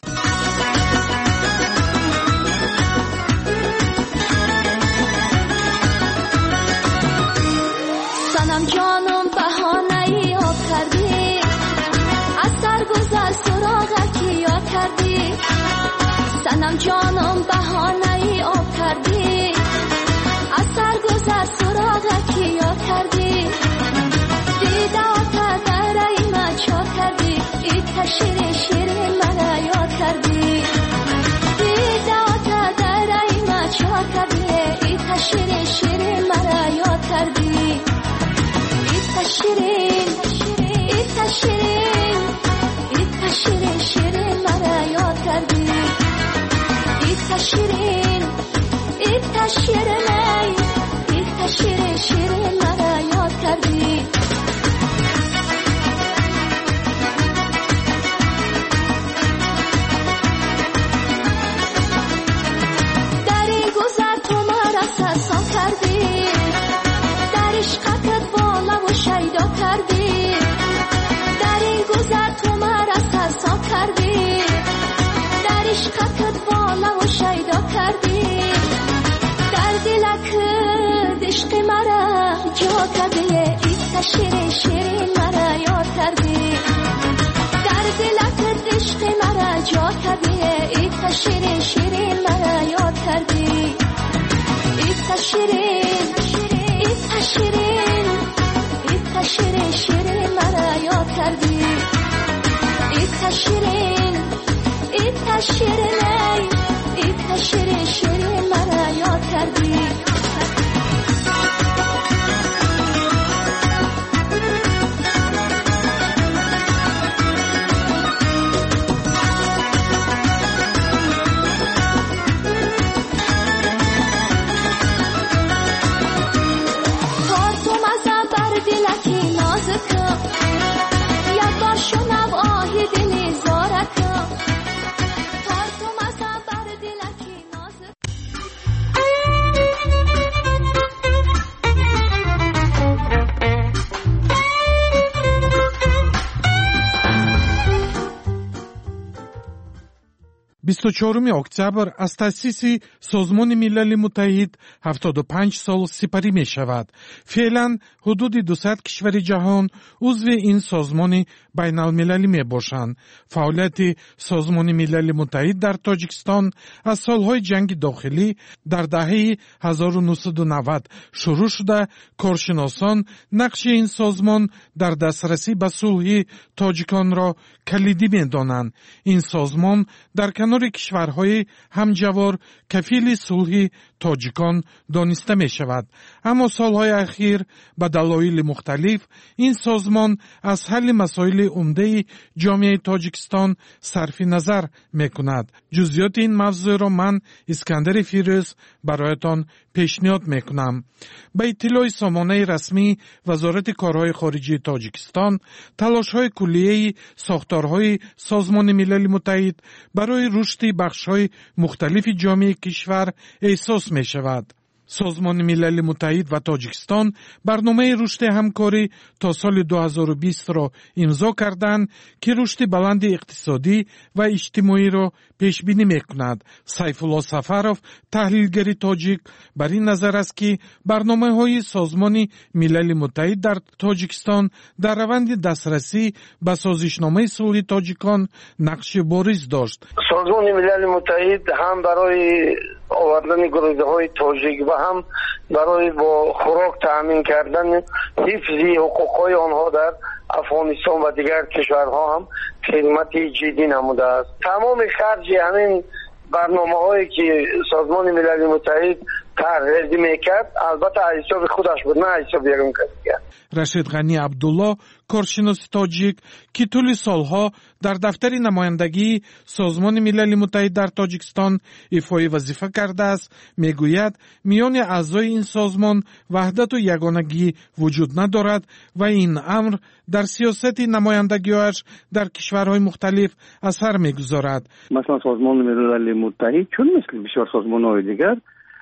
سنم جانم بهانه‌ای آب کردی از سرگذر سراغکی یاد کردی سنم جانم بهانه‌ای آب کردی از سرگذر سراغکی یاد کردی دیده آتا درای من چا کردی ای تشیر شیر مرا یاد کردی دیده آتا درای من چا کردی ای تشیر شیر مرا یاد کردی شیرین ایتا شیرین ایتا شیرین شیرین مرا یاد کردی ایتا شیرین ایتا شیرین ایتا شیرین شیرین مرا یاد کردی دری گذر تو مرا سرسان کردی در عشقت بالا و شیدا کردی در این گذر تو مرا سرسان کردی در عشقت بالا و شیدا کردی جا کردی این شیرین شیرین مرا یاد کردی در دلت عشق مرا جا کردی این شیرین شیرین مرا یاد کردی این شیرین این شیرین این شیرین شیرین مرا یاد کردی این شیرین این شیرین این شیرین شیرین مرا یاد کردی بیست و چهارم اکتبر از تأسیس سازمان ملل متحد هفتاد و پنج سال سپری می شود. فعلا حدود دویست کشور جهان عضو این سازمان بین المللی می باشند. فعالیت سازمان ملل متحد در تاجیکستان از سالهای جنگ داخلی در دهه هزار و نهصد و نود شروع شده. کارشناسان نقش این سازمان در دسترسی به صلح تاجیکان را کلیدی می دانند. این سازمان در کنار کشورهای همجوار کفیل صلح تاجیکان دانسته می شود. اما سالهای اخیر به دلایل مختلف این سازمان از حل مسائل عمده جامعه تاجیکستان صرف نظر می کند. جزئیات این موضوع را من اسکندر فیروز برایتان پیشنهاد می کنم. به اطلاع سامانه رسمی وزارت کارهای خارجی تاجیکستان، تلاش‌های کلیه ساختارهای سازمان ملل متحد برای رشد بخش‌های مختلف جامعه کشور احساس می شود. سازمان ملل متحد و تاجیکستان برنامه رشد همکاری تا سال دو هزار و بیست را امضا کردند که رشد بلند اقتصادی و اجتماعی را پیش بینی می‌کند. سیف الله سفرов تحلیلگر تاجیک بر این نظر است که برنامه‌های سازمان ملل متحد در تاجیکستان در روند دسترسی به سازشنامه صلح تاجیکان نقش بارز داشت. سازمان ملل متحد هم برای آوردن گروه‌های تاجیک و هم برای با خوراک تامین کردن حفظ حقوق‌های آنها در افغانستان و دیگر کشورها هم خدمت جدی نموده است. تمام خرج همین برنامه‌هایی که سازمان ملل متحد طرح میکرد البته حساب خودش بود، نه حساب یگان کسی. رشید غنی عبدالله کارشناس تاجیک که طول سالها در دفتر نمایندگی سازمان ملل متحد در تاجیکستان ایفای وظیفه کرده است میگوید میان اعضای این سازمان وحدت و یگانگی وجود ندارد و این امر در سیاست نمایندگی‌اش در کشورهای مختلف اثر میگذارد. مثلا سازمان ملل متحد چون مثل بسیار سازمان‌های دیگر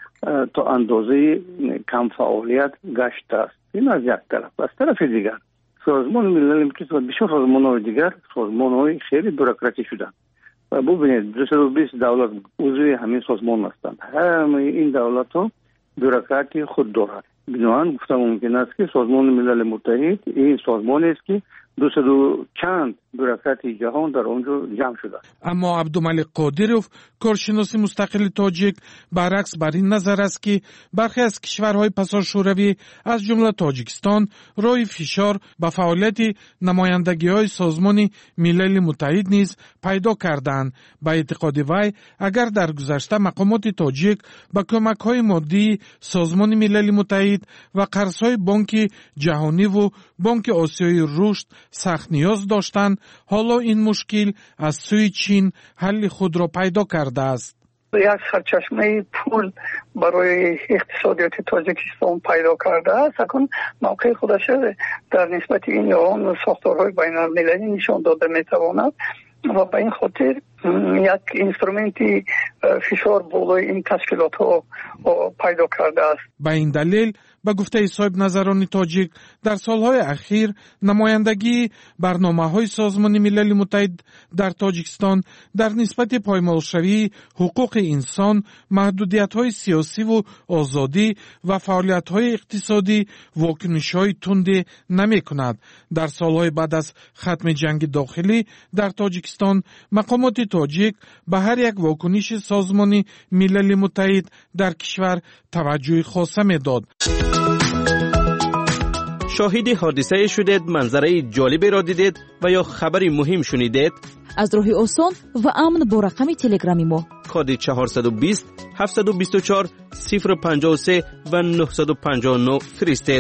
تا اندازه کم فعالیت گشته است. این از یک طرف. از طرف دیگر سازمان ملل متحد و بسیار سازمان‌های دیگر سازمان‌های خیلی بوروکراتی شدند و ببینید دویست و بیست دولت عضو همین سازمان هستند. همه این دولت‌ها بوروکراتی خود دارند. بنابراین گفتم ممکن است که سازمان ملل متحد این سازمانی است که دوست و چند بوروکرات جهان در آنجا جمع شده. اما عبدالملک قادرов کارشناس مستقل تاجیک برعکس بر این نظر است که برخی از کشورهای پسا شوروی از جمله تاجیکستان راه فشار به فعالیت نمایندگی‌های سازمان ملل متحد نیز پیدا کردند. به اعتقاد وی اگر در گذشته مقامات تاجیک با کمک‌های مادی سازمان ملل متحد و قرض‌های بانک جهانی و بانک آسیای رشد سخت نیاز داشتند، حالا این مشکل از سوی چین حل خود را پیدا کرده است. یک سرچشمه پول برای اقتصادیات تاجیکستان پیدا کرده است. اکنون موقع خودش در نسبت این ایران و ساختارهای بین المللی نشان داده میتواند و به این خاطر یک اینسترومنتی فشار بالای این تشکیلات ها پیدا کرده است. به این دلیل به گفته صاحب نظران تاجیک در سالهای اخیر نمایندگی برنامه‌های سازمان ملل متحد در تاجیکستان در نسبت پایمالشوی حقوق انسان، محدودیت‌های سیاسی و آزادی و فعالیت‌های اقتصادی واکنش‌های تندی نمی‌کند. در سالهای بعد از ختم جنگ داخلی در تاجیکستان مقامات تاجیک به هر یک واکنش سازمان ملل متحد در کشور توجه خاصه می‌داد. شاهد حادثه شدید، منظره جالبی را دیدید و یا خبری مهم شنیدید؟ از راهی آسان و امن با رقم تلگرامی ما کد چهارصد و بیست هفتصد و بیست و چهار صفر پنجاه و سه و نهصد و پنجاه و نه فرستید.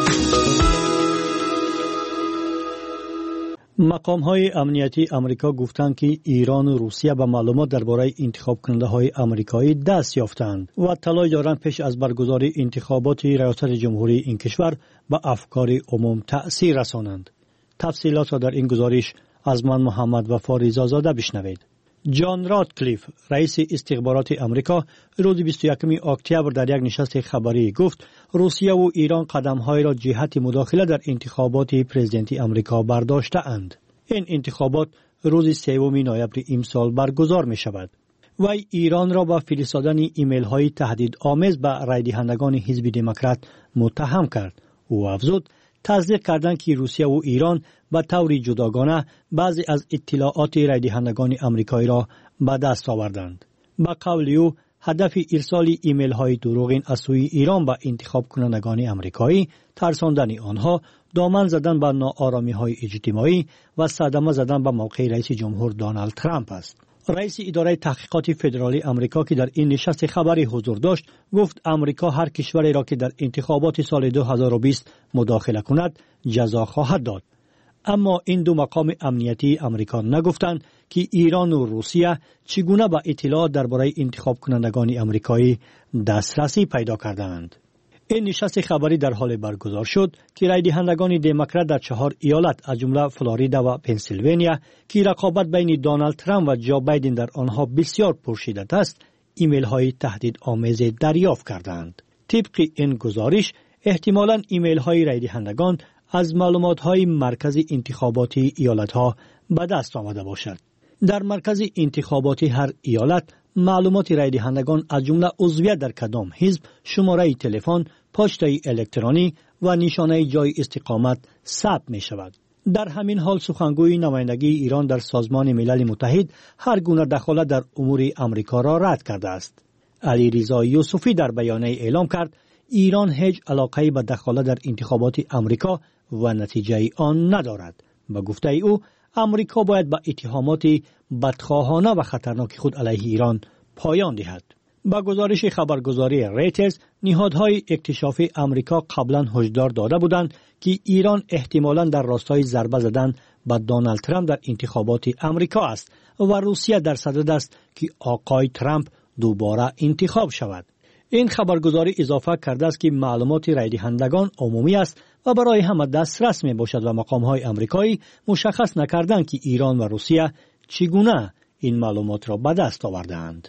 مقام‌های امنیتی آمریکا گفتند که ایران و روسیه به معلومات درباره انتخاب کننده های آمریکایی دست یافتند و تلاش دارند پیش از برگزاری انتخابات ریاست جمهوری این کشور به افکار عموم تأثیر رسانند. تفصیلات را در این گزارش از من محمد وفا رضازاده بشنوید. جان راتکلیف، رئیس استخبارات آمریکا، روز بیست و یکم اکتبر در یک نشست خبری گفت روسیه و ایران قدم‌های را جهت مداخله در انتخابات پرزیدنتی آمریکا برداشته‌اند. این انتخابات روز سوم نوامبر امسال برگزار می‌شود. وی ایران را با فرستادن ایمیل‌های تهدیدآمیز به رای دهندگان حزب دموکرات متهم کرد. او افزود تصدیق کردند که روسیه و ایران به طور جداگانه بعضی از اطلاعات رای دهندگان آمریکایی را به دست آوردند. با قول او هدف ارسال ایمیل های دروغین از سوی ایران به انتخاب کنندگان آمریکایی ترساندن آنها، دامن زدن به ناآرامی های اجتماعی و صدمه زدن به موقع رئیس جمهور دونالد ترامپ است. رئیس اداره تحقیقات فدرالی آمریکا که در این نشست خبری حضور داشت گفت آمریکا هر کشوری را که در انتخابات سال دو هزار و بیست مداخله کند جزا خواهد داد. اما این دو مقام امنیتی آمریکا نگفتند که ایران و روسیه چگونه به اطلاعات درباره انتخاب کنندگان آمریکایی دسترسی پیدا کردند. این نشست خبری در حال برگزار شد که رای دهندگان دموکرات در چهار ایالت از جمله فلوریدا و پنسیلوانیا که رقابت بین دونالد ترامپ و جو بایدن در آنها بسیار پرشدت است، ایمیل های تهدید آمیز دریافت کردند. طبق این گزارش احتمالاً ایمیل های رای دهندگان از معلومات های مرکز انتخاباتی ایالت ها به دست آمده باشد. در مرکز انتخاباتی هر ایالت معلومات رای دهندگان از جمله عضویت در کدام حزب، شماره تلفن، پشته الکترونی و نشانه جای استقامت ثبت می شود. در همین حال سخنگوی نمایندگی ایران در سازمان ملل متحد هر گونه دخالت در امور آمریکا را رد کرده است. علی رضا یوسفی در بیانیه اعلام کرد ایران هیچ علاقه به دخالت در انتخابات آمریکا و نتیجه آن ندارد. به گفته او آمریکا باید به اتهامات بدخواهانه و خطرناک خود علیه ایران پایان دهد. با گزارش خبرگزاری ریترز، نهادهای اکتشافی آمریکا قبلا هشدار داده بودند که ایران احتمالاً در راستای ضربه زدن به دونالد ترامپ در انتخابات آمریکا است و روسیه در صدد است که آقای ترامپ دوباره انتخاب شود. این خبرگزاری اضافه کرده است که معلومات رای دهندگان عمومی است و برای همه دسترس می باشد و مقام‌های آمریکایی مشخص نکردند که ایران و روسیه چگونه این معلومات را به دست آوردند.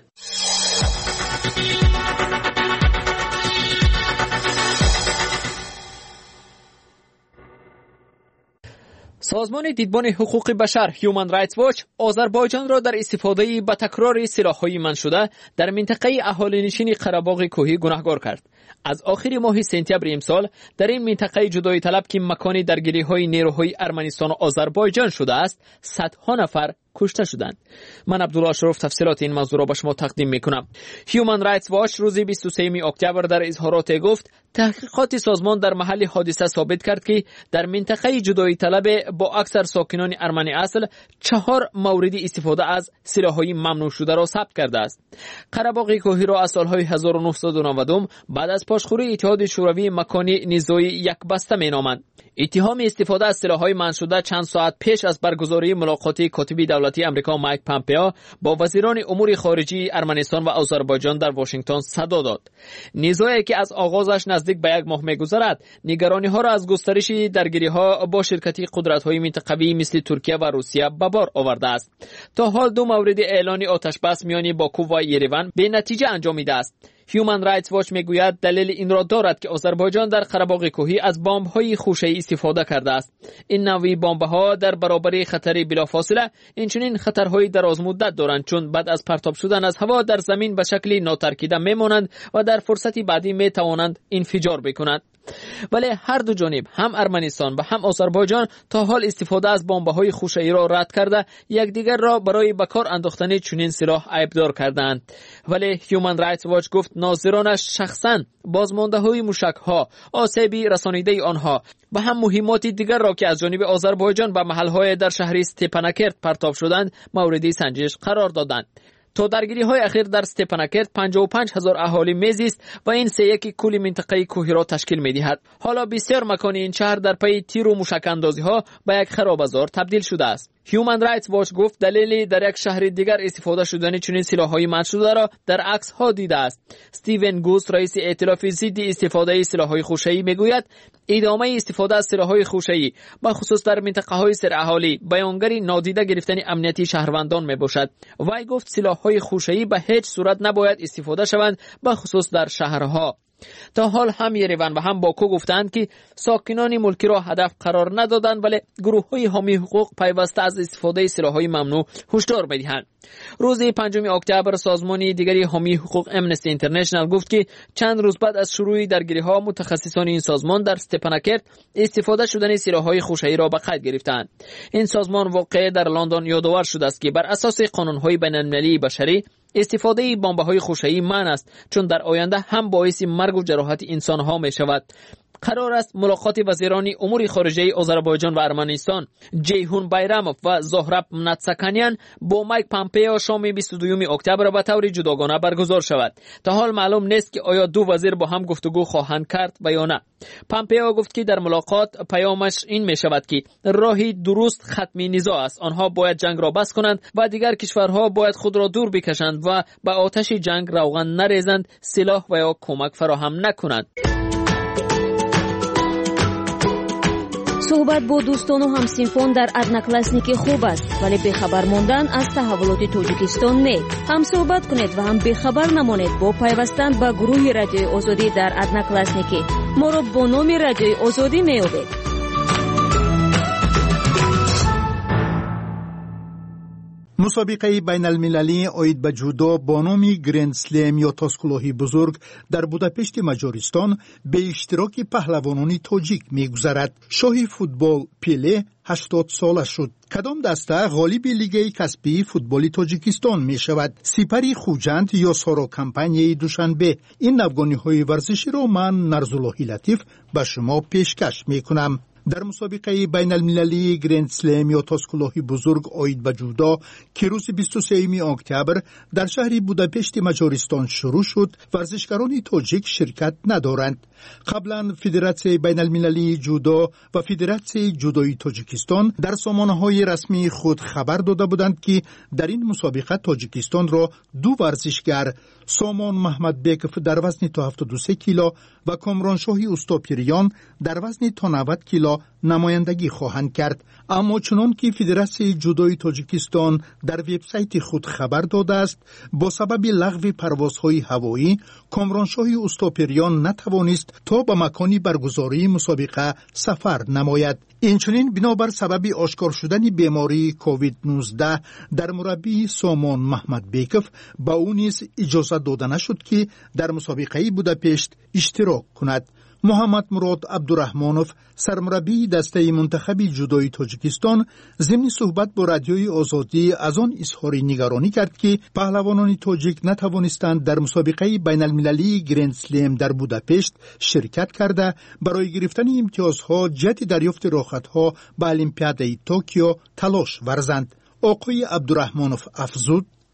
سازمان دیدبان حقوق بشر هیومن رایتس واچ آذربایجان را در استفاده به تکرار سلاح‌های منع شده در منطقه اهالینشین قره‌باغ کوهی گناهکار کرد. از آخر ماه سپتامبر امسال در این منطقه جدایی طلب که مکان درگیری‌های نیروهای ارمنستان و آذربایجان شده است، صدها نفر کشته شدند. من عبدالله اشرف تفصیلات این موضوع را به شما تقدیم میکنم. هیومن رایتس واچ روز بیست و سوم اکتبر در اظهارات گفت تحقیقات سازمان در محل حادثه ثابت کرد که در منطقه جدایی طلب با اکثر ساکنان ارمنی اصل چهار مورد استفاده از سلاح‌های ممنوع شده را ثبت کرده است. قره‌باغ کوهی را از سالهای هزار و نهصد و نود بعد از پاشخوری اتحاد شوروی مکان نزاعی یک بسته مینامند. اتهام استفاده از سلاح‌های منع شده چند ساعت پیش از برگزاری ملاقات کاتب دولتی آمریکا مایک پامپئو با وزیران امور خارجه ارمنستان و آذربایجان در واشنگتن صدا داد. نزاعی که از آغازش نزدیک به یک ماه می‌گذرد، نگرانی‌ها را از گسترش درگیری‌ها با شرکتی قدرت‌های منطقوی مثل ترکیه و روسیه به بار آورده است. تا حال دو مورد اعلان آتش بس میان باکو و یریون به نتیجه انجامیده است. هیومن رایتس واچ میگوید دلیل این را دارد که آذربایجان در قره‌باغ کوهی از بمب‌های خوشه‌ای استفاده کرده است. این نوع بمب‌ها در برابر خطر بلافاصله اینچنین خطرهای درازمدت دارند، چون بعد از پرتاب شدن از هوا در زمین به شکلی ناترکیده میمانند و در فرصتی بعدی میتوانند انفجار بکنند. ولی هر دو جانب، هم ارمنستان و هم آذربایجان، تا حال استفاده از بمب‌های خوشه‌ای را رد کرده یکدیگر را برای به کار انداختن چنین سلاح عیبدار کردند. ولی هیومن رایتس واچ گفت ناظرانش شخصاً بازمانده‌های موشک‌ها، آسیبی رسانیده آنها و هم مهمات دیگر را که از جانب آذربایجان به محل‌های در شهر استپاناکرت پرتاب شدند مورد سنجش قرار دادند. تا درگیری های اخیر در استپاناکرت پنجاه و پنج هزار اهالی میزیست و این سه یک کل منطقه کوهی را تشکیل می دهد. حالا بسیار مکان این شهر در پی تیر و موشک اندازی ها به یک خرابه‌زار تبدیل شده است. هیومن رایتس واچ گفت دلیلی در یک شهر دیگر استفاده شدن چنین سلاح‌های منع شده را در عکس ها دیده است. استیون گوس رئیس ائتلاف ضد استفاده سلاح‌های خوشه‌ای میگوید ادامه استفاده از سلاح‌های خوشه‌ای به خصوص در منطقه‌های سراحالی بیانگری نادیده گرفتن امنیتی شهروندان میباشد. وی گفت سلاح‌های خوشه‌ای به هیچ صورت نباید استفاده شوند، به خصوص در شهرها. تا حال هم یریون و هم باکو گفتند که ساکنان ملکی را هدف قرار ندادند، ولی گروه‌های حامی حقوق پیوسته از استفاده سلاح‌های ممنوع هشدار می‌دهند. روز پنجم اکتبر سازمان دیگری حامی حقوق امنستی اینترنشنال گفت که چند روز بعد از شروع درگیری‌ها متخصصان این سازمان در استپاناکرت استفاده شدن سلاح‌های خوشه‌ای را به قید گرفتند. این سازمان واقع در لندن یادآور شده است که بر اساس قانون‌های بین‌المللی بشری استفاده بمب‌های خوشه‌ای منع است، چون در آینده هم باعث مرگ و جراحت انسان‌ها می‌شود. قرار است ملاقات وزیران امور خارجه آذربایجان و ارمنستان جیهون بایراموف و زهراب ناتساکانیان با مایک پامپئو شام بیست و دوم اکتبر به طور جداگانه برگزار شود. تا حال معلوم نیست که آیا دو وزیر با هم گفتگو خواهند کرد و یا نه. پامپئو گفت که در ملاقات پیامش این می شود که راهی درست ختم نزاع است. آنها باید جنگ را بس کنند و دیگر کشورها باید خود را دور بکشند و به آتش جنگ روغن نریزند، سلاح و یا کمک فراهم نکنند. صحبت با دوستان و همسنفان در ادناکلاسنیکی خوب است، ولی بخبر ماندن از تحولات تاجیکستان نه. هم صحبت کنید و هم بخبر نمانید با پیوستن به گروه رادیوی آزادی در ادناکلاسنیکی. ما را با نام رادیوی آزادی میابید. مسابقه بین المللی عاید به جودو با نام گرند سلم یا تاسکلاهی بزرگ در بوداپشت مجارستان به اشتراک پهلوانان تاجیک می‌گذرد. شاه فوتبال پیله هشتاد ساله شد. کدام دسته غالب لیگ کسبی فوتبال تاجیکستان می شود؟ سپری خوجند یا سارا کمپانی دوشنبه؟ این نوگانی‌های ورزشی را من نرزاللهی لطیف به شما پیشکش می کنم. در مسابقه بین المللی گرند سلم یا تاسکلاهی بزرگ عاید به جودو که روز بیست و سوم اکتبر در شهر بوداپشت مجارستان شروع شد، ورزشکاران تاجیک شرکت ندارند. قبلا فدراسیون بین المللی جودو و فدراسیون جودوی تاجیکستان در سامانه‌های رسمی خود خبر داده بودند که در این مسابقه تاجیکستان را دو ورزشگر، سامان محمد بیکف در وزن تا هفتاد و سه کیلو و کامرانشاهی اوستاپیریان در وزن تا نود کیلو نمایندگی خواهند کرد. اما چنان که فدراسیون جودوی تاجیکستان در وبسایت خود خبر داده است، با سبب لغو پروازهای هوایی کامرانشاهی اوستاپیریان نتوانست تا به مکانی برگزاری مسابقه سفر نماید. اینچنین بنابر سبب آشکار شدن بیماری کووید نوزده در مربی سامان محمد بیکف با او نیز اجازه داده نشد که در مسابقه بوداپشت اشتراک کند. محمد مراد عبدالرحمانوف سرمربی دسته منتخب جودوی تاجیکستان ضمن صحبت با رادیوی آزادی از آن اظهار نگرانی کرد که پهلوانان تاجیک نتوانستند در مسابقه بین المللی گرند سلم در بوداپشت شرکت کرده برای گرفتن امتیازها جهت دریافت راحتها به المپیاد توکیو تلاش ورزند. آقای عبدالرحمانوف افزود: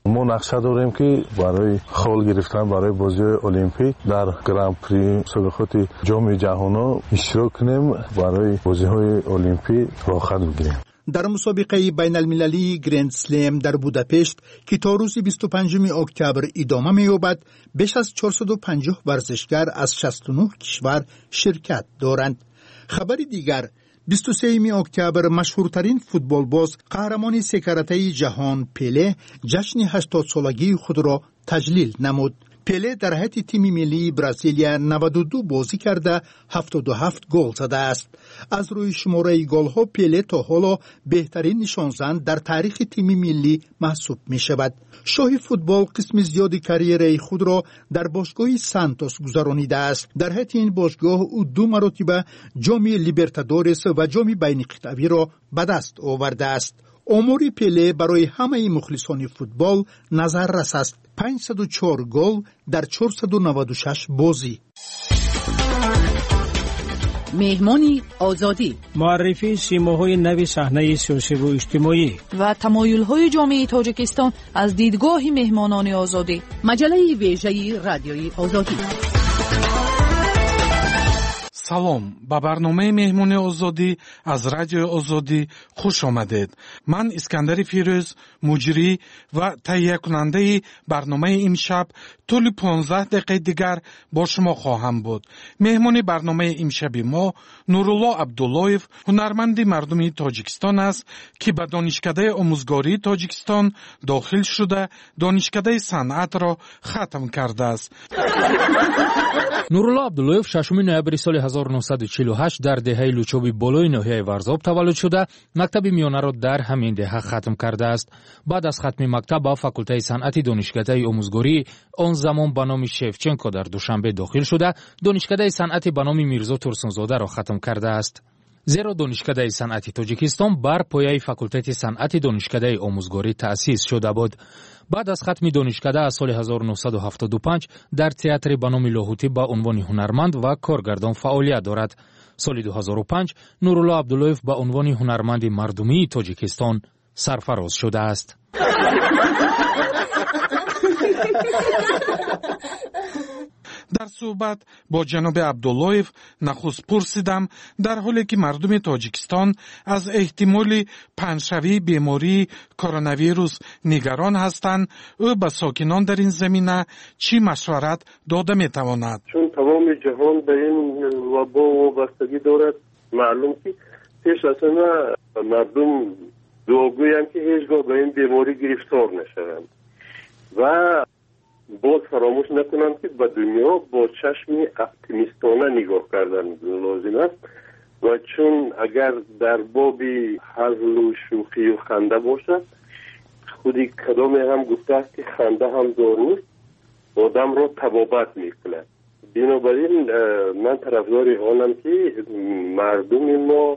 ما نقشه داریم که برای خال گرفتن برای بازی المپیک در گرند پری مسابقات جام جهانی اشتراک کنیم، برای بازی های المپیک راحت بگیریم. در مسابقه بین المللی گرند سلم در بوداپشت که تا روز بیست و پنجم اکتبر ادامه می‌یابد، بیش از چهارصد و پنجاه ورزشکار از شصت و نه کشور شرکت دارند. خبر دیگر، بیست و سوم اکتبر مشهورترین فوتبال باز قهرمان سه کرته جهان پله جشن هشتاد سالگی خود را تجلیل نمود. پله در حیط تیم ملی برزیلیا نود و دو بازی کرده هفتاد و هفت گل زده است. از روی شماره گل‌ها پله تا حالا بهترین نشانزن در تاریخ تیم ملی محسوب می شود. شاه فوتبال قسم زیادی کریر خود را در باشگاه سانتوس گذرانیده است. در حیط این باشگاه او دو مرتبه جام لیبرتادورس و جام بین قطبی را به دست آورده است. آمار پله برای همه مخلصان فوتبال نظر رس است. پانصد و چهار گل در چهارصد و نود و شش بازی. مهمانی آزادی، معرفی سیماهای نوی صحنه سیاسی و اجتماعی و تمایل‌های جامعه تاجیکستان از دیدگاه مهمانان آزادی. مجله ویژه رادیوی آزادی. салом ба барномаи меҳмони озодӣ аз радиои озодӣ хуш омадед. ман искандари фирӯз, муҷрӣ ва таҳиякунандаи барномаи имшаб тӯли понздаҳ дақиқаи дигар бо шумо хоҳам буд. меҳмони барномаи имшаби мо нурулло абдуллоев, ҳунарманди мардуми тоҷикистон аст, ки ба донишкадаи омӯзгории тоҷикистон дохил шуда донишкадаи санъатро хатм кардааст. нурулло абдуллоев шашуми ноябри соли ҳазору нуҳсаду чилу ҳашт дар деҳаи лучоби болои ноҳияи варзоб таваллуд шуда, мактаби миёнаро дар ҳамин деҳа хатм кардааст. баъд аз хатми мактаб ба факултаи санъати донишкадаи омӯзгории он замон ба номи шевченко дар душанбе дохил шуда, донишкадаи санъати ба номи мирзо турсунзодаро хатм кардааст. зеро донишкадаи санъати тоҷикистон бар пояи факултати санъати донишкадаи омӯзгорӣ таъсис шуда буд. баъд аз хатми донишкада аз соли ҳазору нуҳсаду ҳафтоду панҷ дар театри ба номи лоҳутӣ ба унвони ҳунарманд ва коргардон фаъолият дорад. соли ду ҳазору панҷ нурулло абдуллоев ба унвони ҳунарманди мардумии тоҷикистон сарфароз шудааст. дар суҳбат бо ҷаноби абдуллоев нахуст пурсидам, дар ҳоле ки мардуми тоҷикистон аз эҳтимоли паншавии бемории коронавирус нигарон ҳастанд, ӯ ба сокинон дар ин замина чӣ машварат дода метавонад? чун тамоми ҷаҳон ба ин вабо вобастагӣ дорад, маълум ки пеш аз ҳама мардум дуогӯянд ки ҳеҷ гоҳ ба ин беморӣ гирифтор нашаванд ва باز فراموش نکنم که به دنیا با چشم اپتیمیستانه نگاه کردن لازم است و چون اگر در باب هزل و شوخی و خنده باشد، خودی کدام هم گفته است که خنده هم داروست، آدم را تبابت میکند. بنابراین من طرفدار آنم که مردم ما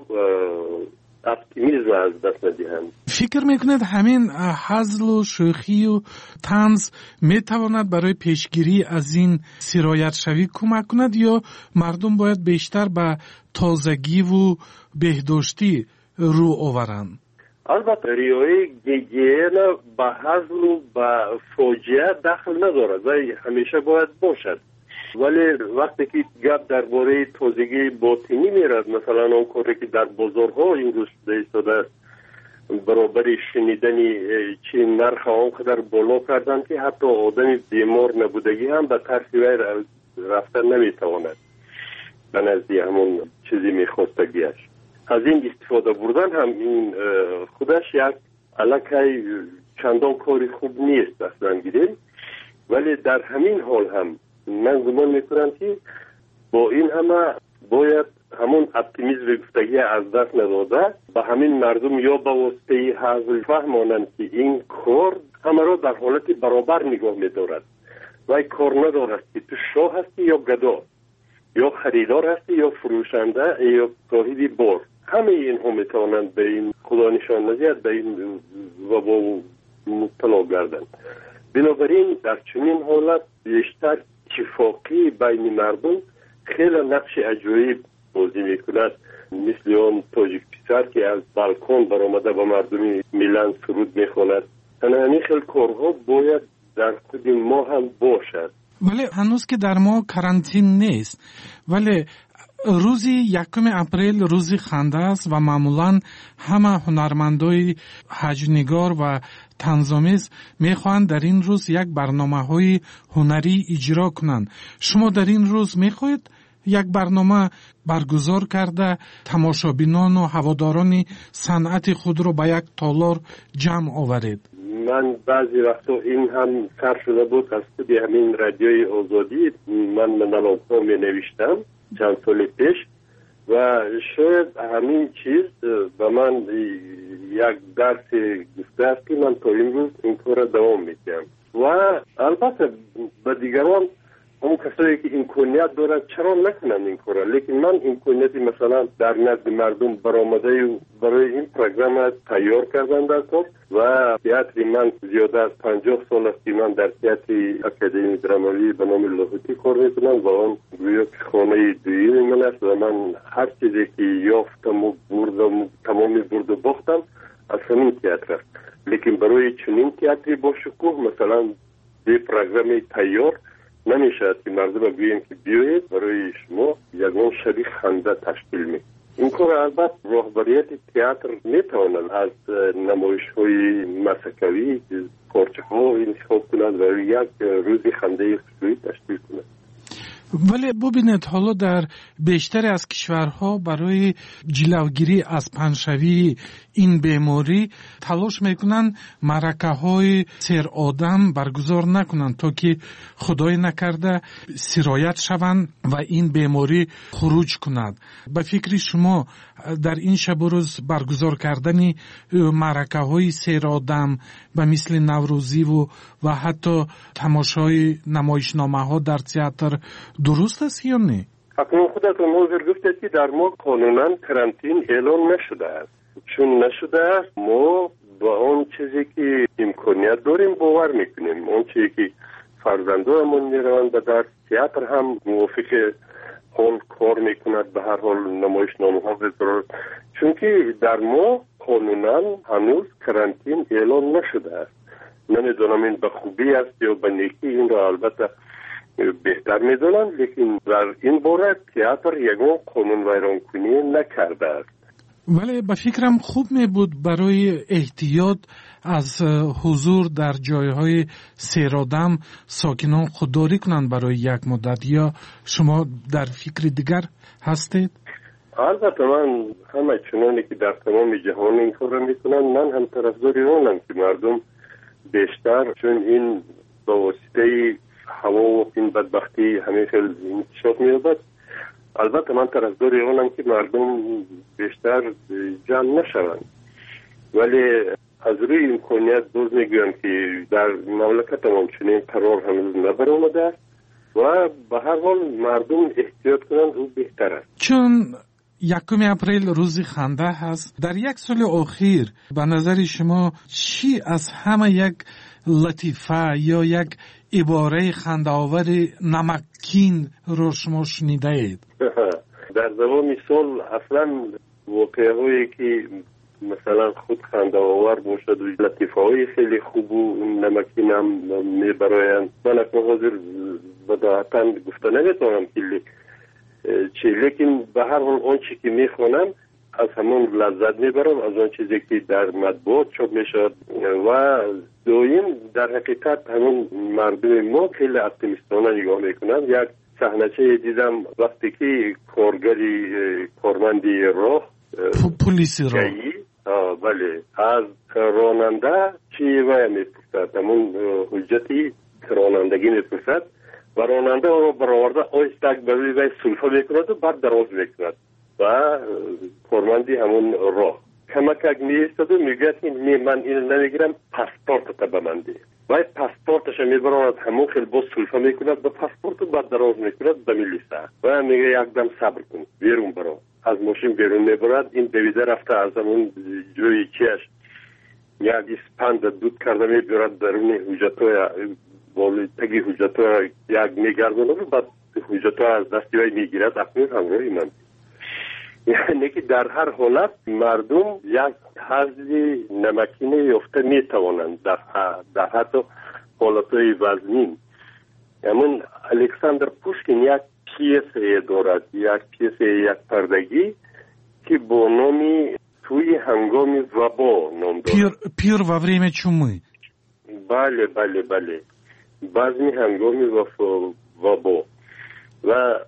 اپتیمیزم از دست ندهند. فکر میکنید همین هزل و شوخی و طنز میتواند برای پیشگیری از این سرایت شوی کمک کند یا مردم باید بیشتر به تازگی و بهداشتی رو آورند؟ البته ریای گیگینا به هزل و به فاجعه دخل ندارد و همیشه باید باشد، ولی وقتی که گپ درباره تازگی باطنی میرد، مثلا آن کاری که در بازارها این روز ایستاده است، برابر شنیدن چه نرخ آنقدر بالا کردن که حتی آدم بیمار نبودگی هم به طرف وی رفتن نمیتواند به نزد همون چیزی میخواستگیش. از این استفاده بردن هم این خودش یک الکی چندان کاری خوب نیست اصلا گیریم، ولی در همین حال هم من گمان میکنم که با این همه باید همون اپتیمیزم گفتگی از دست نداده به همین مردم یا به واسطه حاصل فهمانند که این کار همه را در حالت برابر نگاه میدارد و این کار ندارد که تو شاه هستی یا گدا، یا خریدار هستی یا فروشنده یا صاحب بار. همه اینها میتوانند به این خدا نشان ندهد به این وبا مبتلا گردند. بنابراین در چنین حالت بیشتر اتفاقی بین مردم خیلی نقش عجیب بازی میکند، مثل آن تاجیک پسر که از بالکن برآمده با مردم میلان سرود میخواند. همین خیلی کارها باید در خود ما هم باشد. ولی هنوز که در ما کرانتین نیست، ولی روزی یکم اپریل روزی خنده است و معمولا همه هنرمندای حجنگار و طنزآمیز میخواهند در این روز یک برنامه های هنری اجرا کنند. شما در این روز میخواهید یک برنامه برگزار کرده تماشابینان و هواداران صنعت خود رو به یک تالار جمع آورید؟ من بعضی وقتا این هم سر شده بود از خود همین رادیوی آزادی، من منالوها می نوشتم چند سال پیش و شاید همین چیز به من یک درس گفته است که من تا این روز این کار دوام میدم و البته به دیگران اون کسایی که امکانیت دارن چرا نکنن این کار، لیکن من امکانیتی مثلا در نزد مردم برآمده برای این پروگرام تیار کردن در کار و تئاتر من زیاده از پنجاه سال است که من در تئاتر اکادمی درامایی به نام لاهوتی کار میکنم و آن گویا خانه دویی من است و من هر چیزی که یافتم و بردم تمامی برد و باختم از همین تئاتر است. لیکن برای چنین تئاتری با شکوه مثلا به پروگرام تیار نمیشد که مردم بگوییم که بیایید برای شما یگان شبیه خنده تشکیل می. این کار البته راهبریت تئاتر میتواند از نمایش های مسکوی پارچه ها انتخاب کنند و یک روزی خنده خصوصی تشکیل کنند. ولی ببینید حالا در بیشتر از کشورها برای جلوگیری از پنشوی این بیماری تلاش میکنن معرکه های سیر آدم برگزار نکنن تا که خدای نکرده سرایت شوند و این بیماری خروج کند. به فکر شما در این شب و روز برگزار کردن معرکه های سیر آدم به مثل نوروزی و و حتی تماشای نمایشنامه ها در تئاتر درست است یا نه؟ اکنون خودتون موضوع گفتید که در ما قانونا کرانتین اعلان نشده است. چون نشده است ما با اون چیزی که امکانیت داریم باور میکنیم. اون چیزی که فرزندانمون میروند و در تئاتر هم موافق حال کار میکند به هر حال نمایشنامه ها بذارد. چون که در ما قانونا هنوز کرانتین اعلان نشده است. نمیدونم این به خوبی است یا به نیکی، این را البته بهتر میدونم، لیکن در این باره تئاتر یگان قانون ویران کنی نکرده است. ولی به فکرم خوب می بود برای احتیاط از حضور در جایهای سیرآدم ساکنان خودداری کنند برای یک مدت، یا شما در فکر دیگر هستید؟ البته من همه چنانی که در تمام جهان این کار را میکنن، من هم طرفدار آنم که مردم بیشتر، چون این با واسطه هوا و این بدبختی همه خیلی انتشار می‌یابد، البته من طرفدار آنم که مردم بیشتر جمع نشوند، ولی از روی امکانیت باز میگویم که در مملکت ما چنین قرار هنوز نبرآمده است و به هر حال مردم احتیاط کنند او بهتر است. چون یکم اپریل روزی خنده هست، در یک سال اخیر به نظر شما چی از همه یک لطیفه یا یک عباره خنده‌آور نمکین رو شما شنیده اید؟ در زمان سال اصلا واقعه هایی که مثلا خود خنده‌آور باشد و لطیفه های خیلی خوب و نمکین هم میبرایند، من اکنون حاضر بداعتا گفته نمیتونم که چی، لیکن به هر حال آن چی که میخوانم از همون لذت میبرم، از آن چیزی که در مطبوعات چاپ میشد و دویم در حقیقت همون مردم ما خیلی اپتیمیستانه نگاه میکنن. یک صحنه دیدم وقتی که کارگری کارمندی راه پلیسی راه بله از راننده چی وای میپرسد، همون حجتی رانندگی میپرسد و راننده رو برآورده آیستک بروی وی سلفه میکند و بعد دراز میکند و کارمندی همون راه کمک میستد و میگه که من اینو نمیگیرم، پاسپورت تا به من ده و پاسپورتش میبراند همون خیلی باز سلفه میکند به پاسپورت و بعد دراز میکند به میلیسه و میگه یک دم صبر کن بیرون برو. از ماشین بیرون میبرد، این دویده رفته از همون جوی چیش یک اسپند دود کرده میبرد درون حجتای بالی تگی حجتای یک میگردونه و بعد حجتای از دستی های میگیرد. اکنون همراهی من یعنی که در هر حالت مردم یک حزل نمکینه یافته می توانند در, در حتی حالتهای وزنین. همون الکساندر پوشکین یک پیسه دارد، یک پیسه یک پردگی که با نامی توی هنگام وبا نام دارد. پیر, پیر و وریم چومی. بله بله بله بعضی هنگام وبا و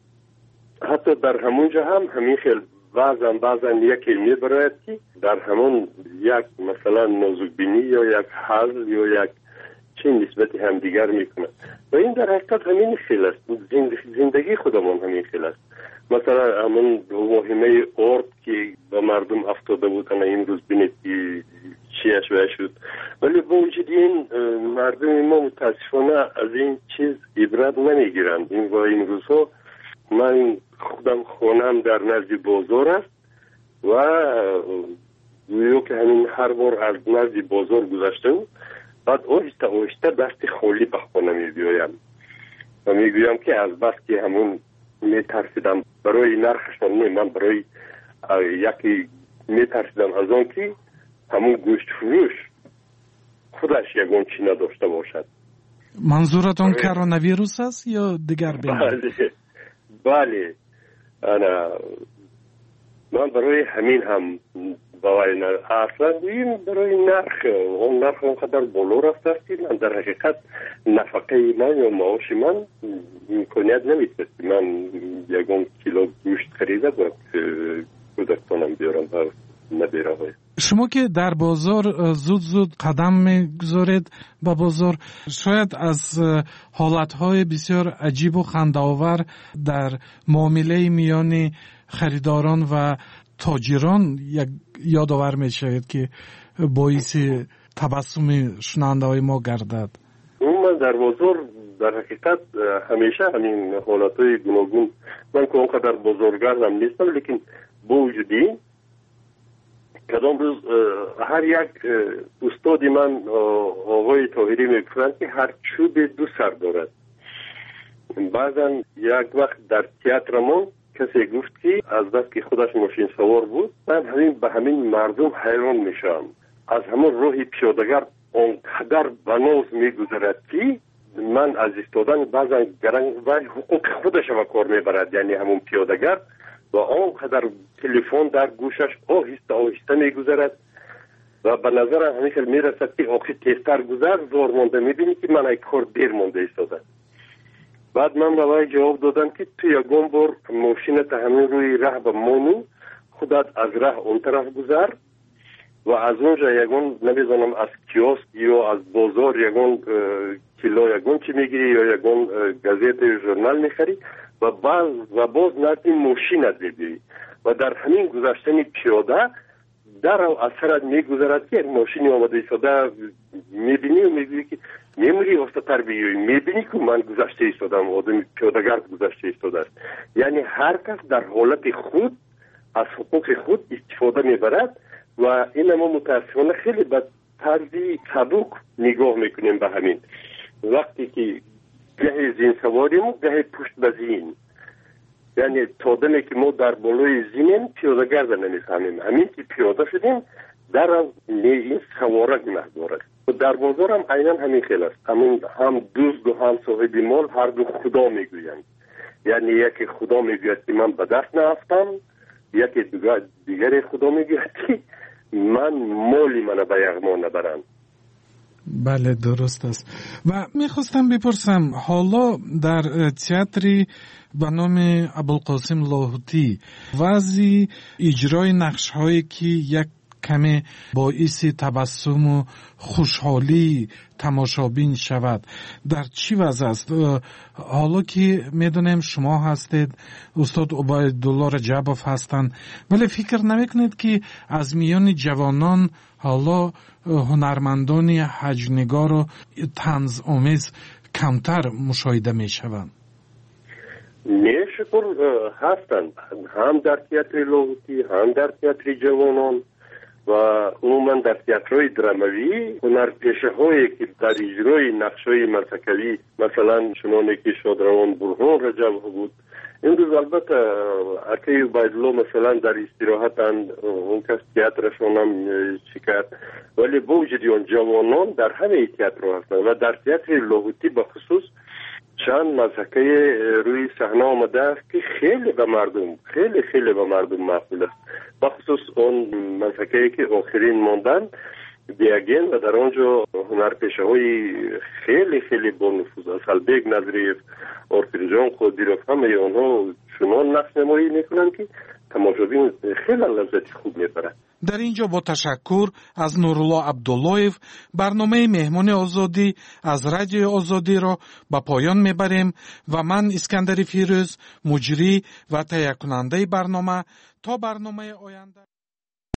حتی در همونجا هم همین خیلی بعضا بعضا یکی میبراید که در همون یک مثلا نازکبینی یا یک حزل یا یک چه نسبتی هم دیگر میکنند و این در حقیقت همین خیلی است. زندگی خودمان همین خیلی است. مثلا همون مهمه ارد که به مردم افتاده بودن این روز بینید که چیه شوه شد، ولی با وجود این مردم ما متاسفانه از این چیز عبرت نمیگیرند. این و این روزها من خودم خونم در نزد بازار است و گویا که همین هر بار از نزد بازار گذشته و بعد آهسته آهسته دست خالی به خانه می بیایم و می گویم که از بس که همون می ترسیدم برای نرخشان نه، من برای یکی می ترسیدم از آن که همون گوشت فروش خودش یکون چی نداشته باشد. منظورتون کرونا ویروس است یا دیگر بیماری؟ بله بله انا من برای همین هم باید اصلا این برای نرخ اون نرخ اونقدر بالا رفته است من در حقیقت نفقه من یا معاش من امکانیت نمیتونست من یکون کیلو گوشت خریده باید کودکتانم بیارم و نبیره های. شما که در بازار زود زود قدم میگذارید با بازار، شاید از حالتهای بسیار عجیب و خنده‌آور در معامله میان خریداران و تاجران یک یادآور میشود که باعث تبسم شنونده های ما گردد. من در بازار در حقیقت همیشه همین حالتهای گوناگون، من که اونقدر بازارگردم نیستم، لیکن با وجودی کدام روز هر یک استادی من آقای طاهری میگفتند که هر چوب دو سر دارد. بعضا یک وقت در تئاترمون کسی گفت که از بس که خودش ماشین سوار بود، من همین به همین مردم حیران میشم. از همون راه پیاده‌گر اونقدر بناز میگذرد که من از ایستادن بعضا گرنگ و حقوق خودش و کار میبرد، یعنی همون پیاده‌گر و آنقدر تلفن در گوشش آهسته آهسته میگذرد و به نظر همیشه میرسد که آخی تیزتر گذر زور مانده، میبینی که من ای کار دیر مانده ایستاده. بعد من به وی جواب دادم که تو یکم بار ماشینت همین روی ره به مانو خودت از ره اون طرف گذر و از اونجا یکم نمیزنم از کیاسک یا از بازار یکم کیلو یکم چی میگیری یا یکم گازت یا ژورنال میخری و باز و باز نتی ماشینت میبینی و در همین گذشتن پیاده در اثرت میگذرد که ماشینی آمده ایستاده میبینی و میگویی که میموری افته تر بیایی، میبینی که من گذشته ایستادم، آدم پیاده‌گرد گذشته ایستاده است. یعنی هر کس در حالت خود از حقوق خود استفاده میبرد و این ما متاسفانه خیلی به طرزی سبک نگاه میکنیم به همین. وقتی که گه زین سواریم و گه پشت به زین، یعنی تا دمی که ما در بالای زینیم پیاده‌گرد نمیفهمیم، همین که پیاده شدیم در این سوارک محضور است. و در بازار هم عیناً همین خیلی است، همین هم دوست و هم صاحب مال هر دو خدا میگویند. یعنی یکی خدا میگوید که من به دست نرفتم، یکی دیگر خدا میگوید که من مالی من به یغما نبرند. بله درست است. و میخواستم بپرسم حالا در تئاتری به نام ابوالقاسم لاهوتی وضع اجرای نقش هایی که یک کمی باعث تبسم و خوشحالی تماشابین شود در چی وضع است؟ حالا که میدونیم شما هستید، استاد عبیدالله رجبوف هستند، ولی فکر نمیکنید که از میان جوانان حالا هنرمندان حجم‌نگار و طنز آمیز کمتر مشاهده میشوند؟ نه شکر هستند، هم در تئاتر لاهوتی هم در تئاتر جوانان و عموما در تئاترهای دراموی هنرپیشه هایی که در اجرای نقش‌های مسکوی مثلا چنانه که شادروان برهان رجب بود امروز البته اکی بایدلو مثلا در استراحتند اون کس تیاترشون هم چیکار ولی با وجود اون جوانان در همه تیاتر هستند و در تیاتر لاهوتی به خصوص چند مسحکه روی صحنه آمده است که خیلی به مردم خیلی خیلی به مردم مقبول است به خصوص اون مسحکه که آخرین ماندن بیاگین و در آنجا هنرپیشه های خیلی خیلی با نفوذ اسلبگ نظریف ارتریجان خودیروف همه آنها چنان نقش نمایی میکنند که تماشابین خیلی لذت خوب میبرند. در اینجا با تشکر از نورالله عبداللهیف برنامه مهمان آزادی از رادیو آزادی را به پایان میبریم و من اسکندر فیروز مجری و تهیه کننده برنامه تا برنامه آینده